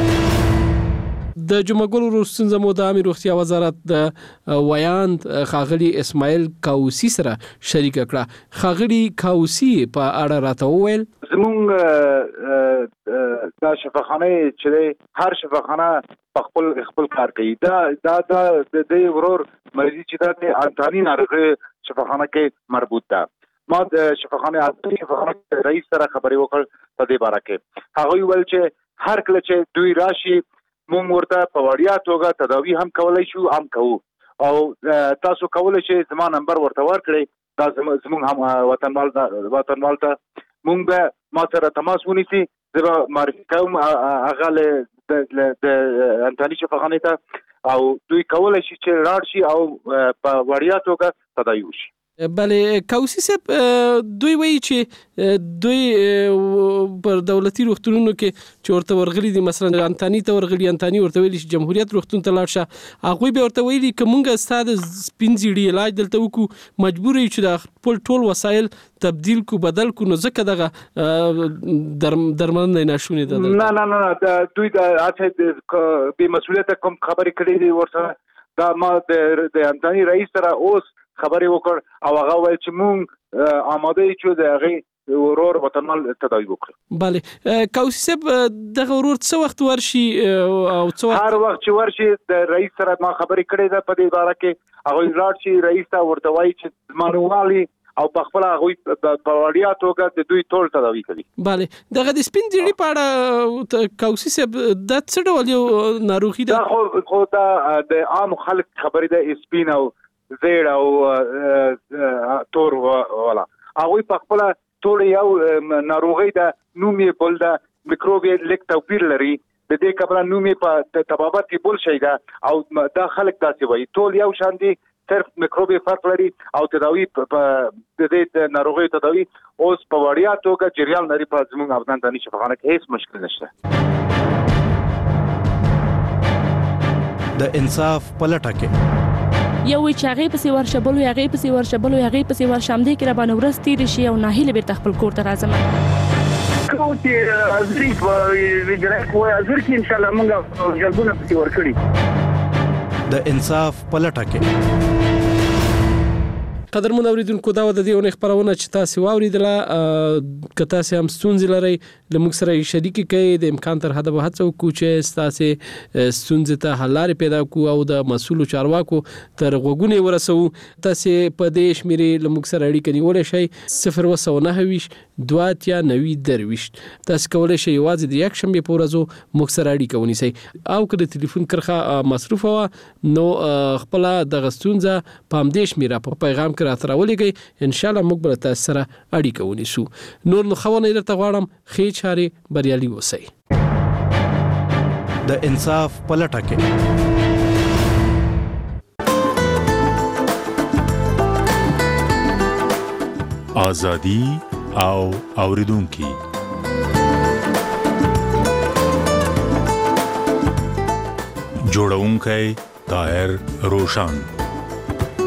د جمعګل روستنځ مو د عامه روغتیا وزارت د ویاند خاغلی اسماعیل کاوسی سره شریک کړه خاغلی کاوسی په اړه راته وویل زمونږ دا شفاخانه چې هر شفاخانه خپل خپل کار کوي دا دا د دې ورور مریض چې د انتاني ناروغي شفاخانه کې مربوط ده ما د شفاخانه عادي شفاخانه رئیس سره خبرې وکړ په دې باره کې هغه ویل چې هر کله چې دوی راشي مونږ ورته په وړیا توګه تداوی هم کولای شو هم کوو او تاسو کولای شئ زما نمبر ورته ورکړئ دا زموږ هم وطنوال وطنوال ته مونږ به ما سره تماس ونیسي زه به معرفي کوم هغه له د انتاني شفاخانې ته او دوی کولای شي چې لاړ شي او په وړیا توګه تداوی وشي بله کاوسی صاحب دوی وایي چې دوی پر دولتي روغتونونو کې چې ورته ورغلي دي مثلا انتاني ته ورغلي انتاني ورته ویلي چې جمهوریت روغتون ته لاړ شه هغوی به ورته ویلي که مونږ ستا د سپین زیړي علاج دلته وکړو مجبور یو چې د خپل ټول وسایل تبدیل کو بدل کو نو ځکه دغه درملنه ناشونې ده نه نه نه دوی د اته به مسؤلیت کوم خبرې کړې دي ورته دا ما د انتاني رئیس سره اوس خبرې وکړ او هغه وایي چې مونږ آماده یو چې د هغې ورور وطنوال تداوی وکړو بله کاوسی صاحب دغه ورور څه وخت ورشي او څه وخت هر وخت چې ورشي د رئیس سره ما خبرې کړې ده په دې باره کې هغوی لاړ شي رئیس ته ورته وایي چې زمانوالي او په خپل هغوی په وړیا توګه د دوی ټول تداوی کوي بله دغه د سپین زیړي په اړه کاوسی صاحب دا څه ډول یو ناروغي ده دا خو دا د عام خلک خبرې ده سپین او زیړ او تور ولا هغه په خپل ټول یو ناروغي ده نوم یې بل ده میکروب یې لیک توپیر لري د دې کبره نوم یې په تبابت کې بل شي ده او دا خلک تاسو وایي ټول یو شان دي صرف میکروب فرق لري او تداوی په د دې ناروغي تداوی اوس په وړیا توګه جریان لري په زموږ افغانستاني شفاخانه کې هیڅ مشکل نشته د انصاف پلټه کې یو وی چې هغه پسې ورشبلو هغه پسې ورشبلو هغه پسې ورشمدي کې را باندې ورستې شي او ناهیله بیرته خپل کور ته راځم کوتي ازري ویګره کوی ازر کې ان شاء الله موږ جلبونه پسې ورکړي د انصاف پلټه کې قدرمن اوریدونکو دا د دې اونې خبرونه چې تاسو واوریدله که تاسو هم ستونزې لرئ له موږ سره شریک کړئ د امکان تر حده به هڅه وکړو چې تاسو ستونزې ته حل لارې پیدا کړو او د مسؤلو چارواکو تر غوږونې ورسو تاسو په دې شمیرې له موږ سره اړیکه نیولای شئ صفر اووه نهه ویشت دوه اتیا نوي درویشت تاسو کولی شئ یوازې د یک شنبې په ورځو موږ سره اړیکه ونیسئ او که د تلیفون کرښه مصروفه وه نو خپله دغه ستونزه په همدې شمیره په پیغام کې راته راولېږئ انشاءالله موږ به تاسو سره اړیکه ونیسو نور نو ښه ونه یې درته غواړم ښې چارې بریالي اوسئ د انصاف پلټه کې آزادي او اوریدونکي جوړونکی طاهر روشان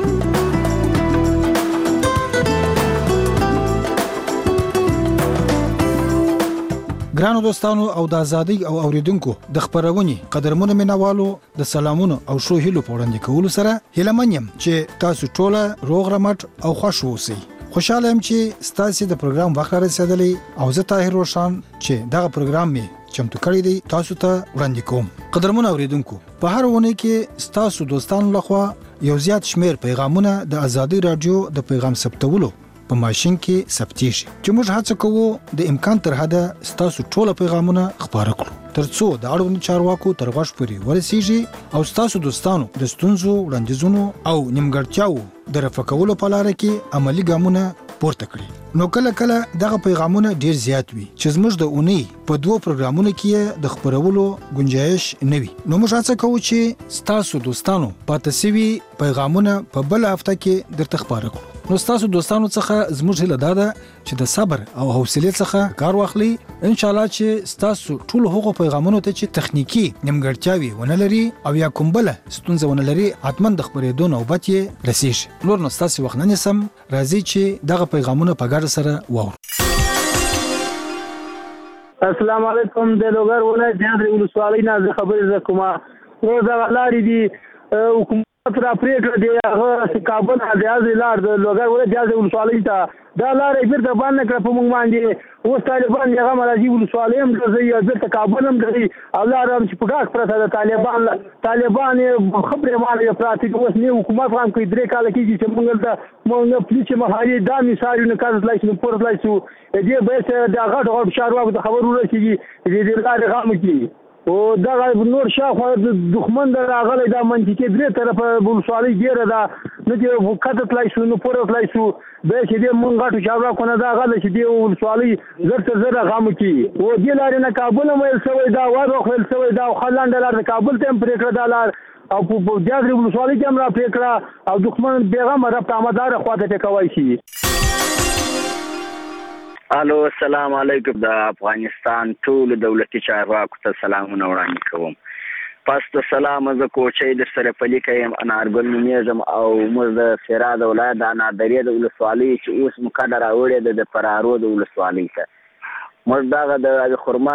ګرانو دوستانو او د ازادۍ او اوریدونکو د خبرونې قدرمنو مینوالو د سلامونو او شو هیلو په وړاندې کولو سره هیله منم چې تاسو ټوله روغ رمټ او خوش اوسئ. خوشاله يم چې ستاسو د پروګرام وخت رسیدلی او زه طاهر روشن چې دغه پروګرام می چمتو کړی دی تاسو ته وړاندې کوم. قدرمنو اوریدونکو په هر ونه کې ستاسو دوستانو لخوا یو زیات شمیر پیغامونه د ازادي رادیو د پیغام ثبتولو په ماشين کې ثبتېږي چې موږ هڅه کوو د امکان تر حده ستاسو ټول پیغامونه خبره کړو ترڅو د اړونو چارواکو تر غوښ پورې ورسیږي او ستاسو دوستانو د ستونزو وړاندیزونو او نیمګړتیاو د رفع کولو په لار کې عملی ګامونه پورته کړي. نو کله کله دغه پیغامونه ډیر زیات وي چې زموږ د اونۍ په دوه پروګرامونو کې د خبرولو گنجائش نه وي. نو موږ هڅه کوو چې ستاسو دوستانو پاتې سوي پیغامونه په بل هفته کې درته خبره کړو. نو ستاسو دوستانو څخه زموږ هیله ده چې د صبر او حوصله څخه کار واخلي ان شاء الله چې ستاسو ټول هغو پیغامونو ته چې تخنیکی نیمګړتیاوي ونه لري او یا کوم بل ستونزه ونه لري حتما د خبرېدو نوبت یې رسیږي. نور نو ستاسو وخت نه نسم راځي چې دغه پیغامونه په ګډه سره واورو. السلام علیکم د لوګر ولایت د ولسوالۍ نه خبرې کومه. نو دا لارې دي حکومت را پریکړه دی هغه کابل اجازه لار د لوګر ولایت د ولسوالۍ ته دا لارې بیرته باندې کړ په موږ باندې اوس طالبان هغه مرাজি ولسوالۍ هم د بیرته کابل هم دی او لار هم چې پګاک پرته د طالبان طالبان خبره مالي پراتی اوس نه حکومت هم کوي درې کال کې چې موږ د موږ پلیچ مهاري د مثالونه کارت لای شو پورت لای شو دې به چې د غټ غټ شارواک د خبرو رسیږي دې لار غام کی او دا نور شاخه د دښمن د راغلي د منطقې درې طرفه ولسوالۍ ډیره ده نو چې کټ لای شو نو پورت لای شو به چې دې مونږ غټ شارواک نه دا غل چې دې ولسوالۍ زرت زره غام کی او دې لار نه کابل مې سوي دا وره خپل سوي دا خلاند لار کابل ته پریکړه دا لار او په دغه ولسوالۍ کې هم را پریکړه او دښمن پیغام را په امدار خواته ټکوي شي. الو السلام علیکم. د افغانستان ټول دولتي چارواکو ته سلامونه وړاندې کوم. پس ته سلام ز کوچې د سره پلي کيم انارګل نومېږم او موږ د فراد ولایت د انادرې د ولسوالۍ چې اوس مقدره راوړې د پرارو د ولسوالۍ ته موږ دغه د خرما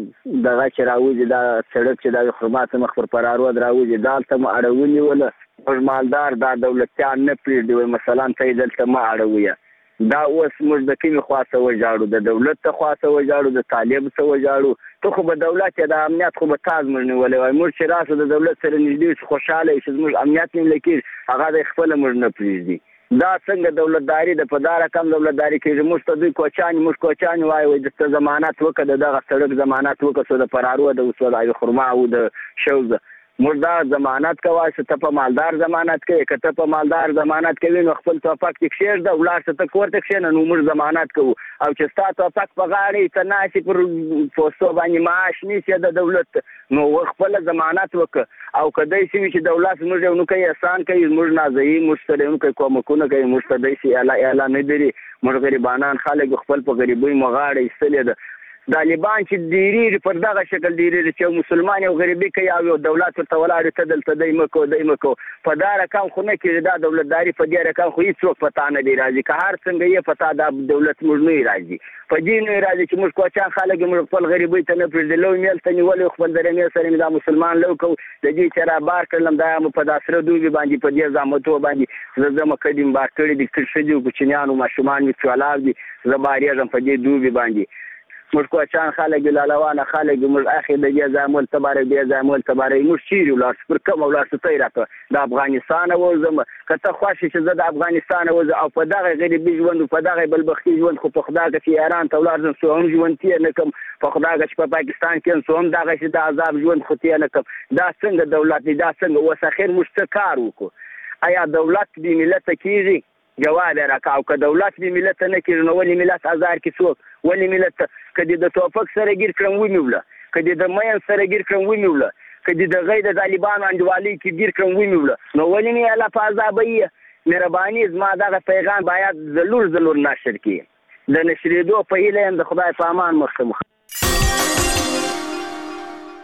دغه چې راوځي دا سړک چې د خرما ته مخ پر پرارو راوځي دا ته م اړولې ولا موږ مالدار دا دولتيان نه پریږدي مثلا ته دلته ما اړوي دا اوس موږ د کومې خواصه وجاړو د دولت ته خواصه وجاړو د طالب ته وجاړو ته خو به دولت د امنیت خو به تاز موږ نیولې وای موږ چې راسو د دولت سره نږدې شو خوشاله شي موږ امنیت نه لکې هغه د خپل موږ نه پریږدي. دا څنګه دولتداري د پدار کم دولتداري کې موږ ته دوی کوچانی موږ کوچانی وای وای د ضمانت وکړه دغه سړک ضمانت وکړه د پرارو د وسوالای خرما او د شوز موږ دا ضمانت کوي چې ته په مالدار ضمانت کوي که ته په مالدار ضمانت کوي نو خپل توپک کې شیر دا ولار ته کوړه کې نه نو موږ ضمانت کوو او چې ستا توپک په غاړه ته ناشي پر پوسټو باندې معاش نشي د دولت نو خپل ضمانت وکړه او کدی چې دولت موږ نو کوي احسان کوي موږ نازي موږ سره نو کوي کومکونه کوي موږ ته دای شي اعلی اعلی نه دی موږ غریبانان خلک خپل په غریبۍ مغاړه ایستلې ده. طالبان چې ډیری پر دغه شکل ډیری چې مسلمان او غریبي کوي او دولت ورته ولاړ ته دلته دای مکو دای مکو په دا رقم خو نه کې دا دولتداري په دې رقم خو هیڅ پتا نه دی راځي که هر څنګه یې پتا دا دولت موږ نه راځي په دې نه راځي چې موږ کوچا خلک موږ خپل غریبي ته نه پرې لو میل ته نیول خپل درمه سره دا مسلمان لو کو د دې چې را بار کړم دا مو په داسره دوی باندې په دې زامتو باندې زما کډیم بار کړی د کښې دی کوچنیانو ماشومان می چولاو دي زباریا زم په دې دوی باندې موږ کوچان خلک لالوانه خلک موږ اخی د دې زامل تبارک دې زامل تبارک موږ چیرې ولر پر کوم ولر ستې راته د افغانستان وزم کته خوښ چې زه د افغانستان وز او په دغه غریبي ژوند په دغه بلبختي ژوند خو په خدای کې ایران ته ولر زم سو هم ژوند تیر نه کوم په خدای کې په پاکستان کې سو هم دغه چې د عذاب ژوند خو تیر نه کوم دا څنګه دولت دا څنګه وسخیر مشتکار وکړو آیا دولت دې ملت کیږي جواب راکاو که دولت دې ملت نه کړي نو ولې ملت آزار کې څوک ولې ملت کدی د توفق سره ګیر کړم ونیوله کدی د مین سره ګیر کړم ونیوله کدی د غیر د طالبان انډوالي کې ګیر کړم ونیوله نو ولې نه الله فازابي مهرباني زما دغه پیغام باید زلور زلور نشر کړي د نشریدو په هیله د خدای په امان مخکمه.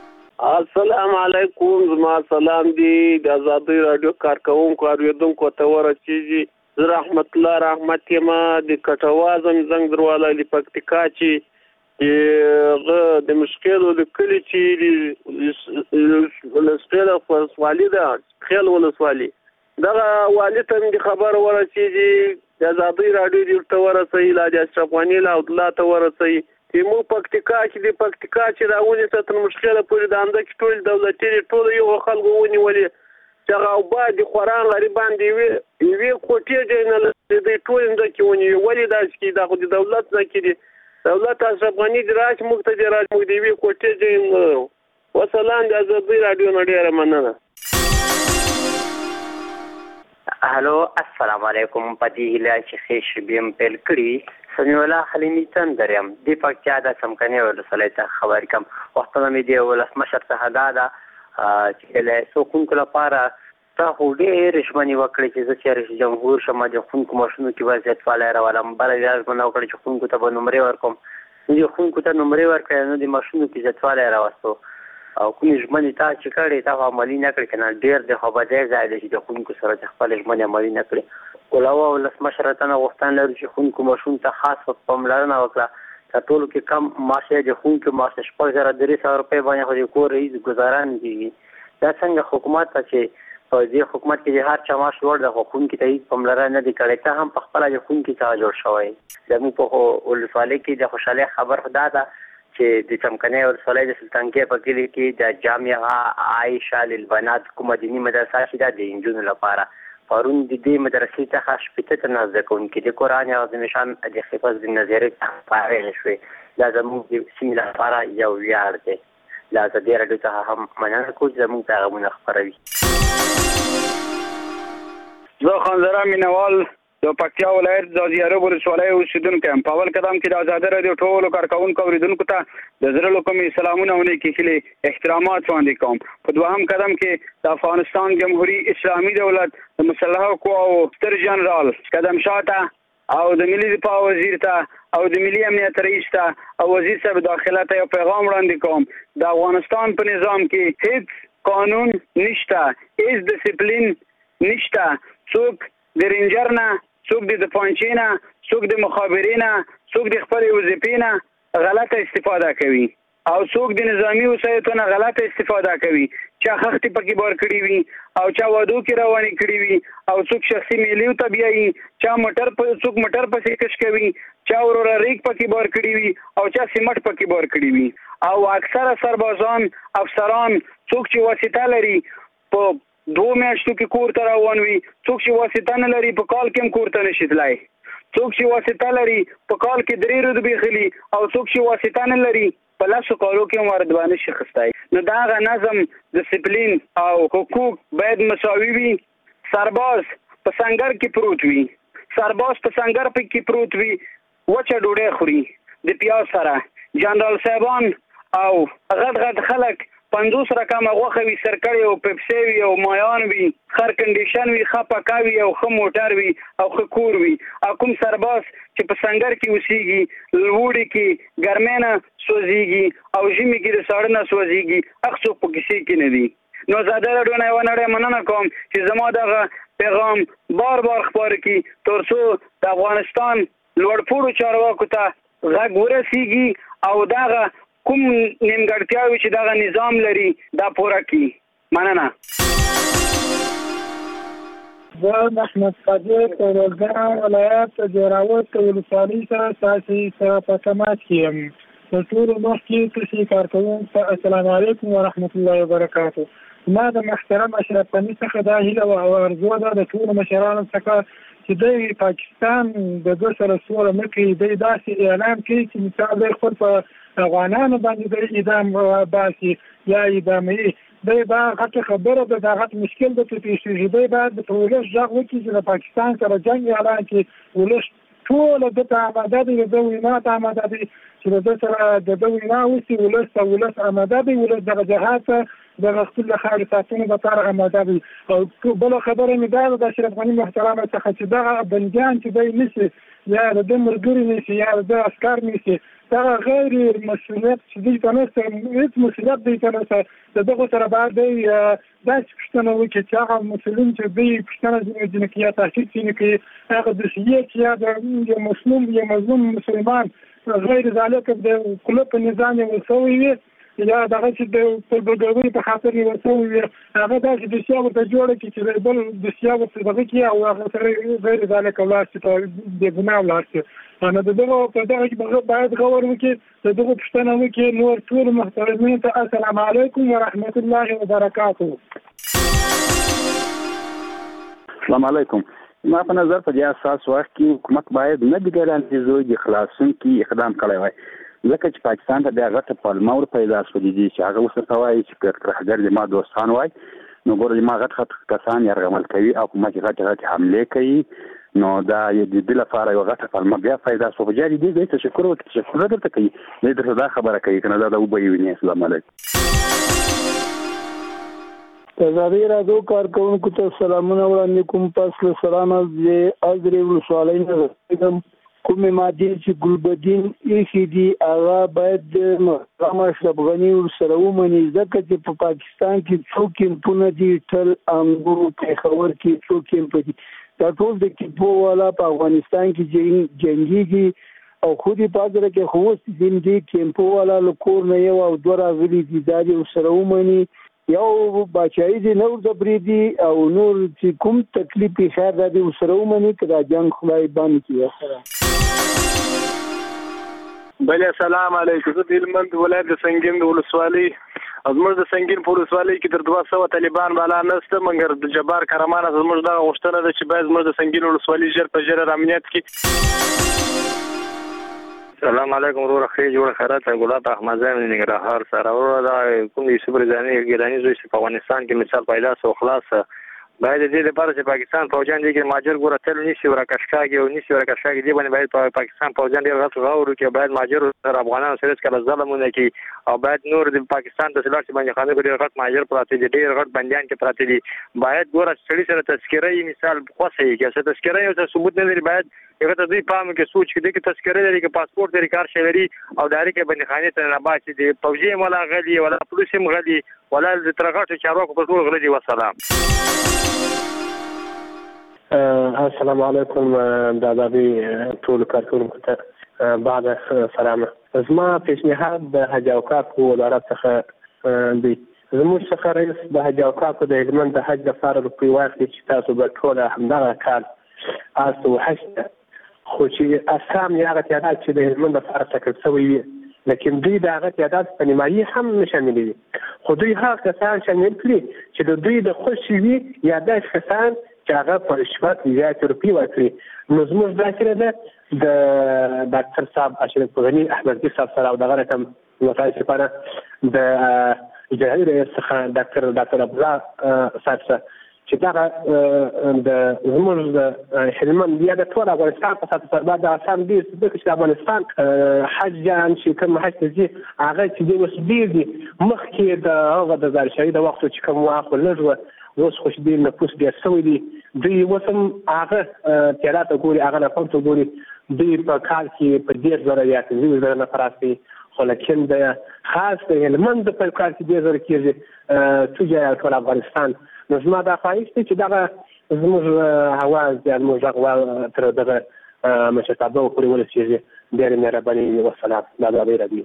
السلام علیکم، زما سلام دی د آزادۍ رادیو کارکونکو اوریدونکو ته ورسیږي. زه رحمت الله رحمت یم د کټواز زنګ درواله د پکتیکا چې د مشکل د کلی چې ولسپیل ولسوالي ده خیل ولسوالي دغه والي ته د خبر ورسیږي د آزادۍ رادیو د ته ورسوي لا د اشرف غني لا الله ته ورسوي چې مو پکتیکا چې د پکتیکا چې راونی ستن مشکله پورې د انده کې ټول دولتي ټول یو خلکو ونیولې چې هغه بعد خوران غریبان دی وی وی کوټې دی نه د ټول انده کې ونیولې دا چې د دولت نه کې دی دولت اشرف غني د راج مقتدی راج مقتدی وی کوټې دی وسلام د آزادۍ رادیو نړۍ مننه. هلو السلام علیکم. پدې هله چې خېش بیم پیل کړی سمي الله حلیمی تندرم دی پکچا د سمکنه ولسلای ته خبر کم وختونه مې دی ولس مشر ته دادا چې له سکون کله پاره تا خو ډېر رښمنی وکړي چې چې رئیس جمهور شمه د خونکو ماشونو کې وضعیت فعال راولم بل یاز منو کړی چې خونکو ته به نمبر ورکوم نو خونکو ته نمبر ورکړ نو د ماشونو کې عزت فعال راوستو او کوم ژمنې تا چې کړي تا عملی نه کړی کنه ډېر د خو بځای ځای دی چې د خونکو سره خپل ژمنې عملی نه کړي علاوه ولس مشرتانه غوښتن لري چې خونکو ماشوم ته خاص پاملرنه وکړه چې ټول کې کم معاشه د خونکو معاشه شپږ زره درې سوه روپۍ باندې خو د کور رئیس گزاران دي دا څنګه حکومت ته چې په دې حکومت کې هر چا معاش لوړ د خونکو ته هیڅ پاملرنه نه دی کړې ته هم په خپل د خونکو څخه جوړ شوی زموږ په ولسوالۍ کې د خوشاله خبر خدا ده چې د چمکنه ولسوالۍ د سلطانګي په کلی کې د جامعه عائشه للبنات کومه دینی مدرسه چې د انجونو لپاره پرون د دې مدرسې څخه شپږ تنه ځکهونکي د قرآن اعظم شان د حفظ د نظر فارغ شوي دا زموږ د سیمې لپاره یو ویاړ دی. لا د دې راډیو څخه هم مننه کوم زموږ پیغامونه خپروي. زه خانزره مینوال د پکتیا ولایت ځاځي ولسوالۍ اوسیدونکی یم. په اول قدم کې د آزادۍ رادیو ټولو کارکوونکو اوریدونکو ته د زړه له کومې سلامونه او نیکې هیلې احترامات وړاندې کوم. په دوهم قدم کې د افغانستان جمهوری اسلامي دولت د مسلحو قواو ستر جنرال قدم شاه ته او د ملي دفاع وزیر ته او د ملي امنیت رئیس ته او وزیر صاحب داخله ته یو پیغام وړاندې کوم. د افغانستان په نظام کې هیڅ قانون نشته، هیڅ ډیسپلین نشته. څوک د رینجر نه، څوک د پانچې نه، څوک د مخابرې نه، څوک د خپل وظیفې نه غلطه استفاده کوي او څوک د نظامی وسایطو نه غلطه استفاده کوي. چا خښتې پکې بار کړي وي او چا وادو کې روانې کړي وي او څوک شخصي میلیو ته بیایي، چا موټر په څوک موټر پسې کش کوي، چا وروره ریک پکې بار کړي وي او چا سیمټ پکې بار کړي وي او اکثره سربازان افسران څوک چې واسطه لري په دو میاشتو کې کور ته روان وي، څوک چې واسطه نه لري په کال کې هم کور ته نشي تلای، څوک چې واسطه لري په کال کې درې رتبې خلی او څوک چې واسطه نه لري په لاسو کالو کې هم وردوانه شي خسته. نو دا غ نظم ډیسپلین او حقوق باید مساوي وي. سرباز په سنگر کې پروت وي، سرباز په سنگر کې پروت وي وچه ډوډۍ خوري د پیاز سره. جنرال صاحبان او غټ غټ خلک پنځوس رقم غوښه وي، سرکړی او پیپسي وي او مایان وي، خر کنډیشن وي، ښه پکا وي او ښه موټر وي او ښه کور وي. او کوم سرباز چې په سنگر کې اوسېږي لوړي کې ګرمۍ نه سوځېږي او ژمي کې د ساړه نه سوځېږي هغه څوک په کیسې کې نه دي. نو آزادۍ رادیو نه یوه نړۍ مننه کوم چې زما دغه پیغام بار بار خپاره کړي تر څو د افغانستان لوړپوړو چارواکو ته غږ ورسېږي او دغه کوم نیمګړتیاوې چې دغه نظام لري دا پوره کړي. مننه. زه محمد قادر په روزګان ولایت جوراوت ولسوالۍ سره ستاسې په تماس کې یم. تر ټولو مخکې تاسې کارکوونکو ته السلام علیکم ورحمت الله وبرکاتو. ما د محترم اشرف غني څخه دا هیله او ارزو ده د ټولو مشرانو څخه چې د پاکستان د دوه سره سوله نه کوي، دی داسې اعلان کوي چې مثال دی خپل په افغانانو باندې د اعدام باسي یا اعداموي. دی دا غټه خبره ده، دا غټ مشکل ده چې پیښ شي. دی باید په ولس غږ وکړي چې د پاکستان سره جنګ اعلان کړي. ولس ټول د ته آماده دی، د وینا ته آماده دی چې د سره د وینا وشي. ولس ته ولس آماده دی، ولس دغه جهاد ته د خپل خاورې ساتنې لپاره آماده دی. او بله خبره مې دا ده د اشرف غني محترمه څخه چې دغه بندیان چې دی نیسي یا د ده ملګري نیسي یا د ده عسکر نیسي دا غیر مسؤلیت چې دوی ته نشته هېڅ مسؤلیت دوی ته نشته د دغو سره باید دوی داسې پوښتنه وکړي چې هغه مسؤلین چې دوی پوښتنه ځینې کوي یا تحقیق ځینې کوي هغه دوسیې چې یا د یو مسلم یا مظلوم مسلمان غیر ذلك د خوله په نظام یې ورسوی وي یا دغه چې د تربګوي په خاطر یې ورسوي وي هغه داسې دوسیه ورته جوړه کړي چې د بل دوسیه ورته دغه کړي او هغه سره غیر ذلك ولاړ شي په بېګناه ولاړ شي نو د دغه په دغه کې باید غور وکړي د دغه پوښتنه وکړي نور ټول محترمین ته السلام علیکم ورحمت الله وبرکاته. السلام علیکم. ما په نظر په دې اساس وخت کې حکومت باید نه د ګارانټي زوی د خلاصون کې اقدام کړی وای ځکه چې پاکستان ته د غټه پالما ور پیدا شوې دي چې هغه وسه توای چې ترهګر د ما دوستان وای نو ګورې ما غټ غټ کسان یرغمل کوي او حکومت غټ غټ حمله کوي نو دا د دې لپاره یو غټه پالما بیا پیدا شو په جاري دي د تشکر او تشکر درته کوي د دا خبره کوي کنه دا د وبوي. السلام علیکم. ازادي راډیو کارکونکو ته سلامونه وړاندې کوم. پس له سلامه د ازرې ولسوالۍ نه کومې مادې چې ګلبدین ایښي دي هغه باید د محترم اشرف غني ورسره ومني ځکه چې په پاکستان کې څو کیمپونه دي ټل انګور پېښور کې څو کیمپ دي دا ټول د کیمپو والا په افغانستان کې جنګيږي او خو دې په اګره کې خو دین دي کیمپو والا له کور نه یو او دوه راغلي دي دا دې ورسره ومني یو بچای دي نور د بریدي او نور چې کوم تکلیف یې خیر دا دې ورسره ومني که دا جنګ خدای باندې کړي سره. بله سلام علیکم. زه د هلمند ولایت د سنګین د ولسوالۍ زموږ د سنګین په ولسوالۍ کې تر دوه سوه طالبان بالا نشته مګر د جبار کرمان زموږ دغه غوښتنه ده چې باید زموږ د سنګین ولسوالۍ ژر په ژر امنیت کې. سلام علیکم ورور خې جوړ خیرات ګلات احمد زین ننګرهار سره ورور دا کوم یوسف رضانی ګیلانی زوی په افغانستان کې مثال پیدا سو خلاص باید دې لپاره چې پاکستان فوجان دي کې ماجر ګوره تل نشي ورکشکاږي او نشي ورکشکاږي دی باندې باید په پاکستان فوجان ډیر غلط غوړو کې باید ماجر سره افغانانو سره کله ظلمونه کوي او باید نور د پاکستان د سلاټ باندې خانه ډیر غلط ماجر پراته دي ډیر غلط بنديان کې پراته دي باید ګوره سړي سره تذکره مثال خوښي کې څه تذکره یو څه ثبوت نه لري باید یو ته دوی پام کې سوچ کې د تذکره لري کې پاسپورت لري کار شي لري او داري کې باندې خانه ته نه باسي دي فوجي ولا غلي ولا پولیس هم غلي ولا د ترغټ چارواکو په ټول غلي وسلام. السلام علیکم دادابي ټول کارکونکو ته بعد سلام. زما پیشنهاد د حج اوقاف وزارت څخه دی زموږ څخه رئیس د حج اوقاف د هلمند د حج لپاره روپۍ واخلي چې تاسو به ټول همدغه کال تاسو حج خو چې اسام یې هغه تعداد چې د هلمند لپاره ټاکل شوی وي لیکن دوی د هغه تعداد په نیمایي هم نه شاملوي خو دوی هغه کسان شامل کړي چې د دوی د خوښې وي یا داسې کسان چې هغه په رشوت زیاتې روپۍ ورکړي نو زموږ داسې ده د ډاکټر صاحب اشرف غني احمدي صاحب سره او دغه رقم متاسفانه د اجرایي رئیس څخه ډاکټر ډاکټر عبدالله صاحب سره چې دغه د زموږ د هلمند یا د ټول افغانستان په سطح سره د اسام دي ځکه چې د افغانستان حج جان چې کوم حج ته ځي هغه چې دی اوس ډېر دي مخکې د هغه د زارشري د وخت چې کوم وخت لږ و اوس خوش دي نفوس ډېر شوی دي دوی اوس هم هغه تعداد ته ګوري هغه نفر ته ګوري دوی په کال کې په ډېر زره یا پنځه زره نفر راځي خو لیکن د خاص د هلمند په کال کې ډېر زره کېږي توجه ټول افغانستان نو زما دا خواهش دی چې دغه زموږ اواز یا زموږ غږ تر دغه مشرتابه پورې ورسېږي ډېرې مهرباني وسلام دا ازادي راډیو.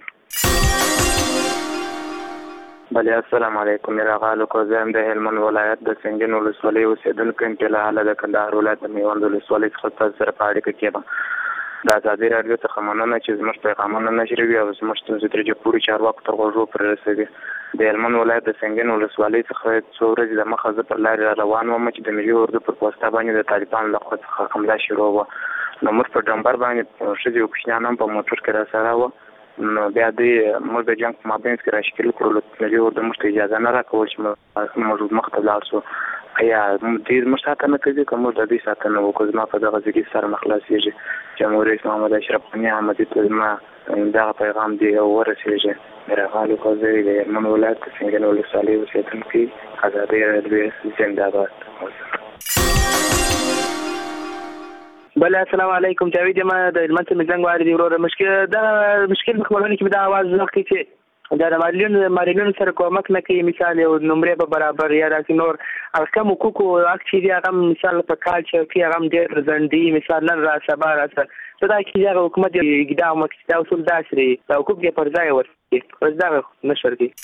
بله السلام علیکم میرا غالو کو زم د هلمند ولایت د سنگین ولسوالۍ اوسیدونکو یم چې له حاله د کندهار ولایت د میوند ولسوالۍ څخه تاسو سره په اړیکه کې یم د ازادي راډیو څخه مننه چې زموږ پیغامونه نشروي او زموږ ستونزې ترې پورې چارواکو تر غوږو پورې رسوي. د هلمند ولایت د سنگین ولسوالۍ څخه څو ورځې د مخه زه پر لارې روان وم چې د ملي اردو پر پوسته باندې د طالبانو له خوا څخه حمله شروع وه نو موږ په ډمبر باندې ښځې او کوچنیان هم په موټر کې راسره وه نو بیا دوی موږ د جنګ په مابینځ کې راشکل کړلو ملي اردو موږ ته اجازه نه راکول چې موږ مخته ولاړ شو ایا دوی زموږ ساتنه کوي که موږ د دوی ساتنه وکړو زما په دغه ځای کې سر نه خلاصېږي جمهور رئیس محمد اشرف غني احمدي ته زما دغه پیغام دی او ورسېږي میرا غالو کو زه د هلمند ولایت د سنګین ولسوالۍ اوسېدونکی ازادي راډیو زنده باد. بل السلام علیکم جاوید ما د هلمند مزنګ واري ورور مشکل دا مشکل مخمرونه کې دا आवाज وکړي چې دا مارلین مارلین سره کومک نه کوي مثال یو نمبر به برابر یا راځي نور ارقام کوکو اکچې دی هغه مثال په کال چې کې هغه ډېر زندي مثال نن را سبا را سره دا کې هغه حکومت یې ګډه مکه دا اصول داسري دا حکومت کې پر ځای ورته پس دا نشر دي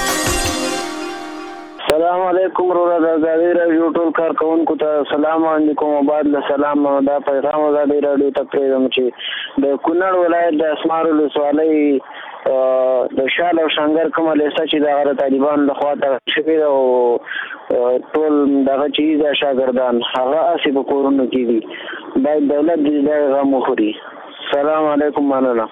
السلام علیکم ورور د ازادي رادیو ټول کارکونکو ته سلام علیکم وبعد له سلام دا پیغام ازادي رادیو ته پریږدم چې د کونړ ولایت د اسمار ولسوالۍ د شال او شنګر کومه لیسه چې د غره طالبان له خوا ته شوی او ټول دغه چیز شاګردان هغه اسی په کورونو کې دي باید دولت دې دا غو مخوري. سلام علیکم مننه.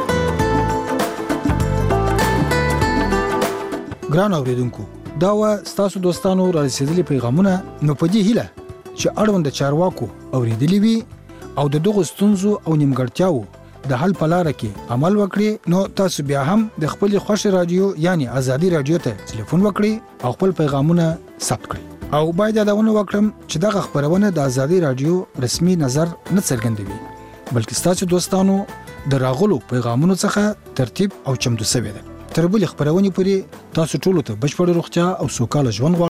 ګران اوریدونکو دا و ستاسو دوستانو را رسیدلي پیغامونه نو په دې هیله چې اړوند چارواکو اوریدلی وي او د دغه ستونزو او نیمګړتیاو د حل په لار کې عمل وکړي نو تاسو بیا هم د خپل خوښ رادیو یعنی ازادي رادیو ته ټلیفون وکړئ او خپل پیغامونه ثبت کړئ او باید دا ونه وکړم چې دغه خبرونه د ازادي رادیو رسمي نظر نه څرګندوي بلکې ستاسو دوستانو د راغلو پیغامونو څخه ترتیب او چمتو شوی دی. تر بلې خبرونه پوری تاسو ټول ته بشپړ روغتیا او سوکاله ژوند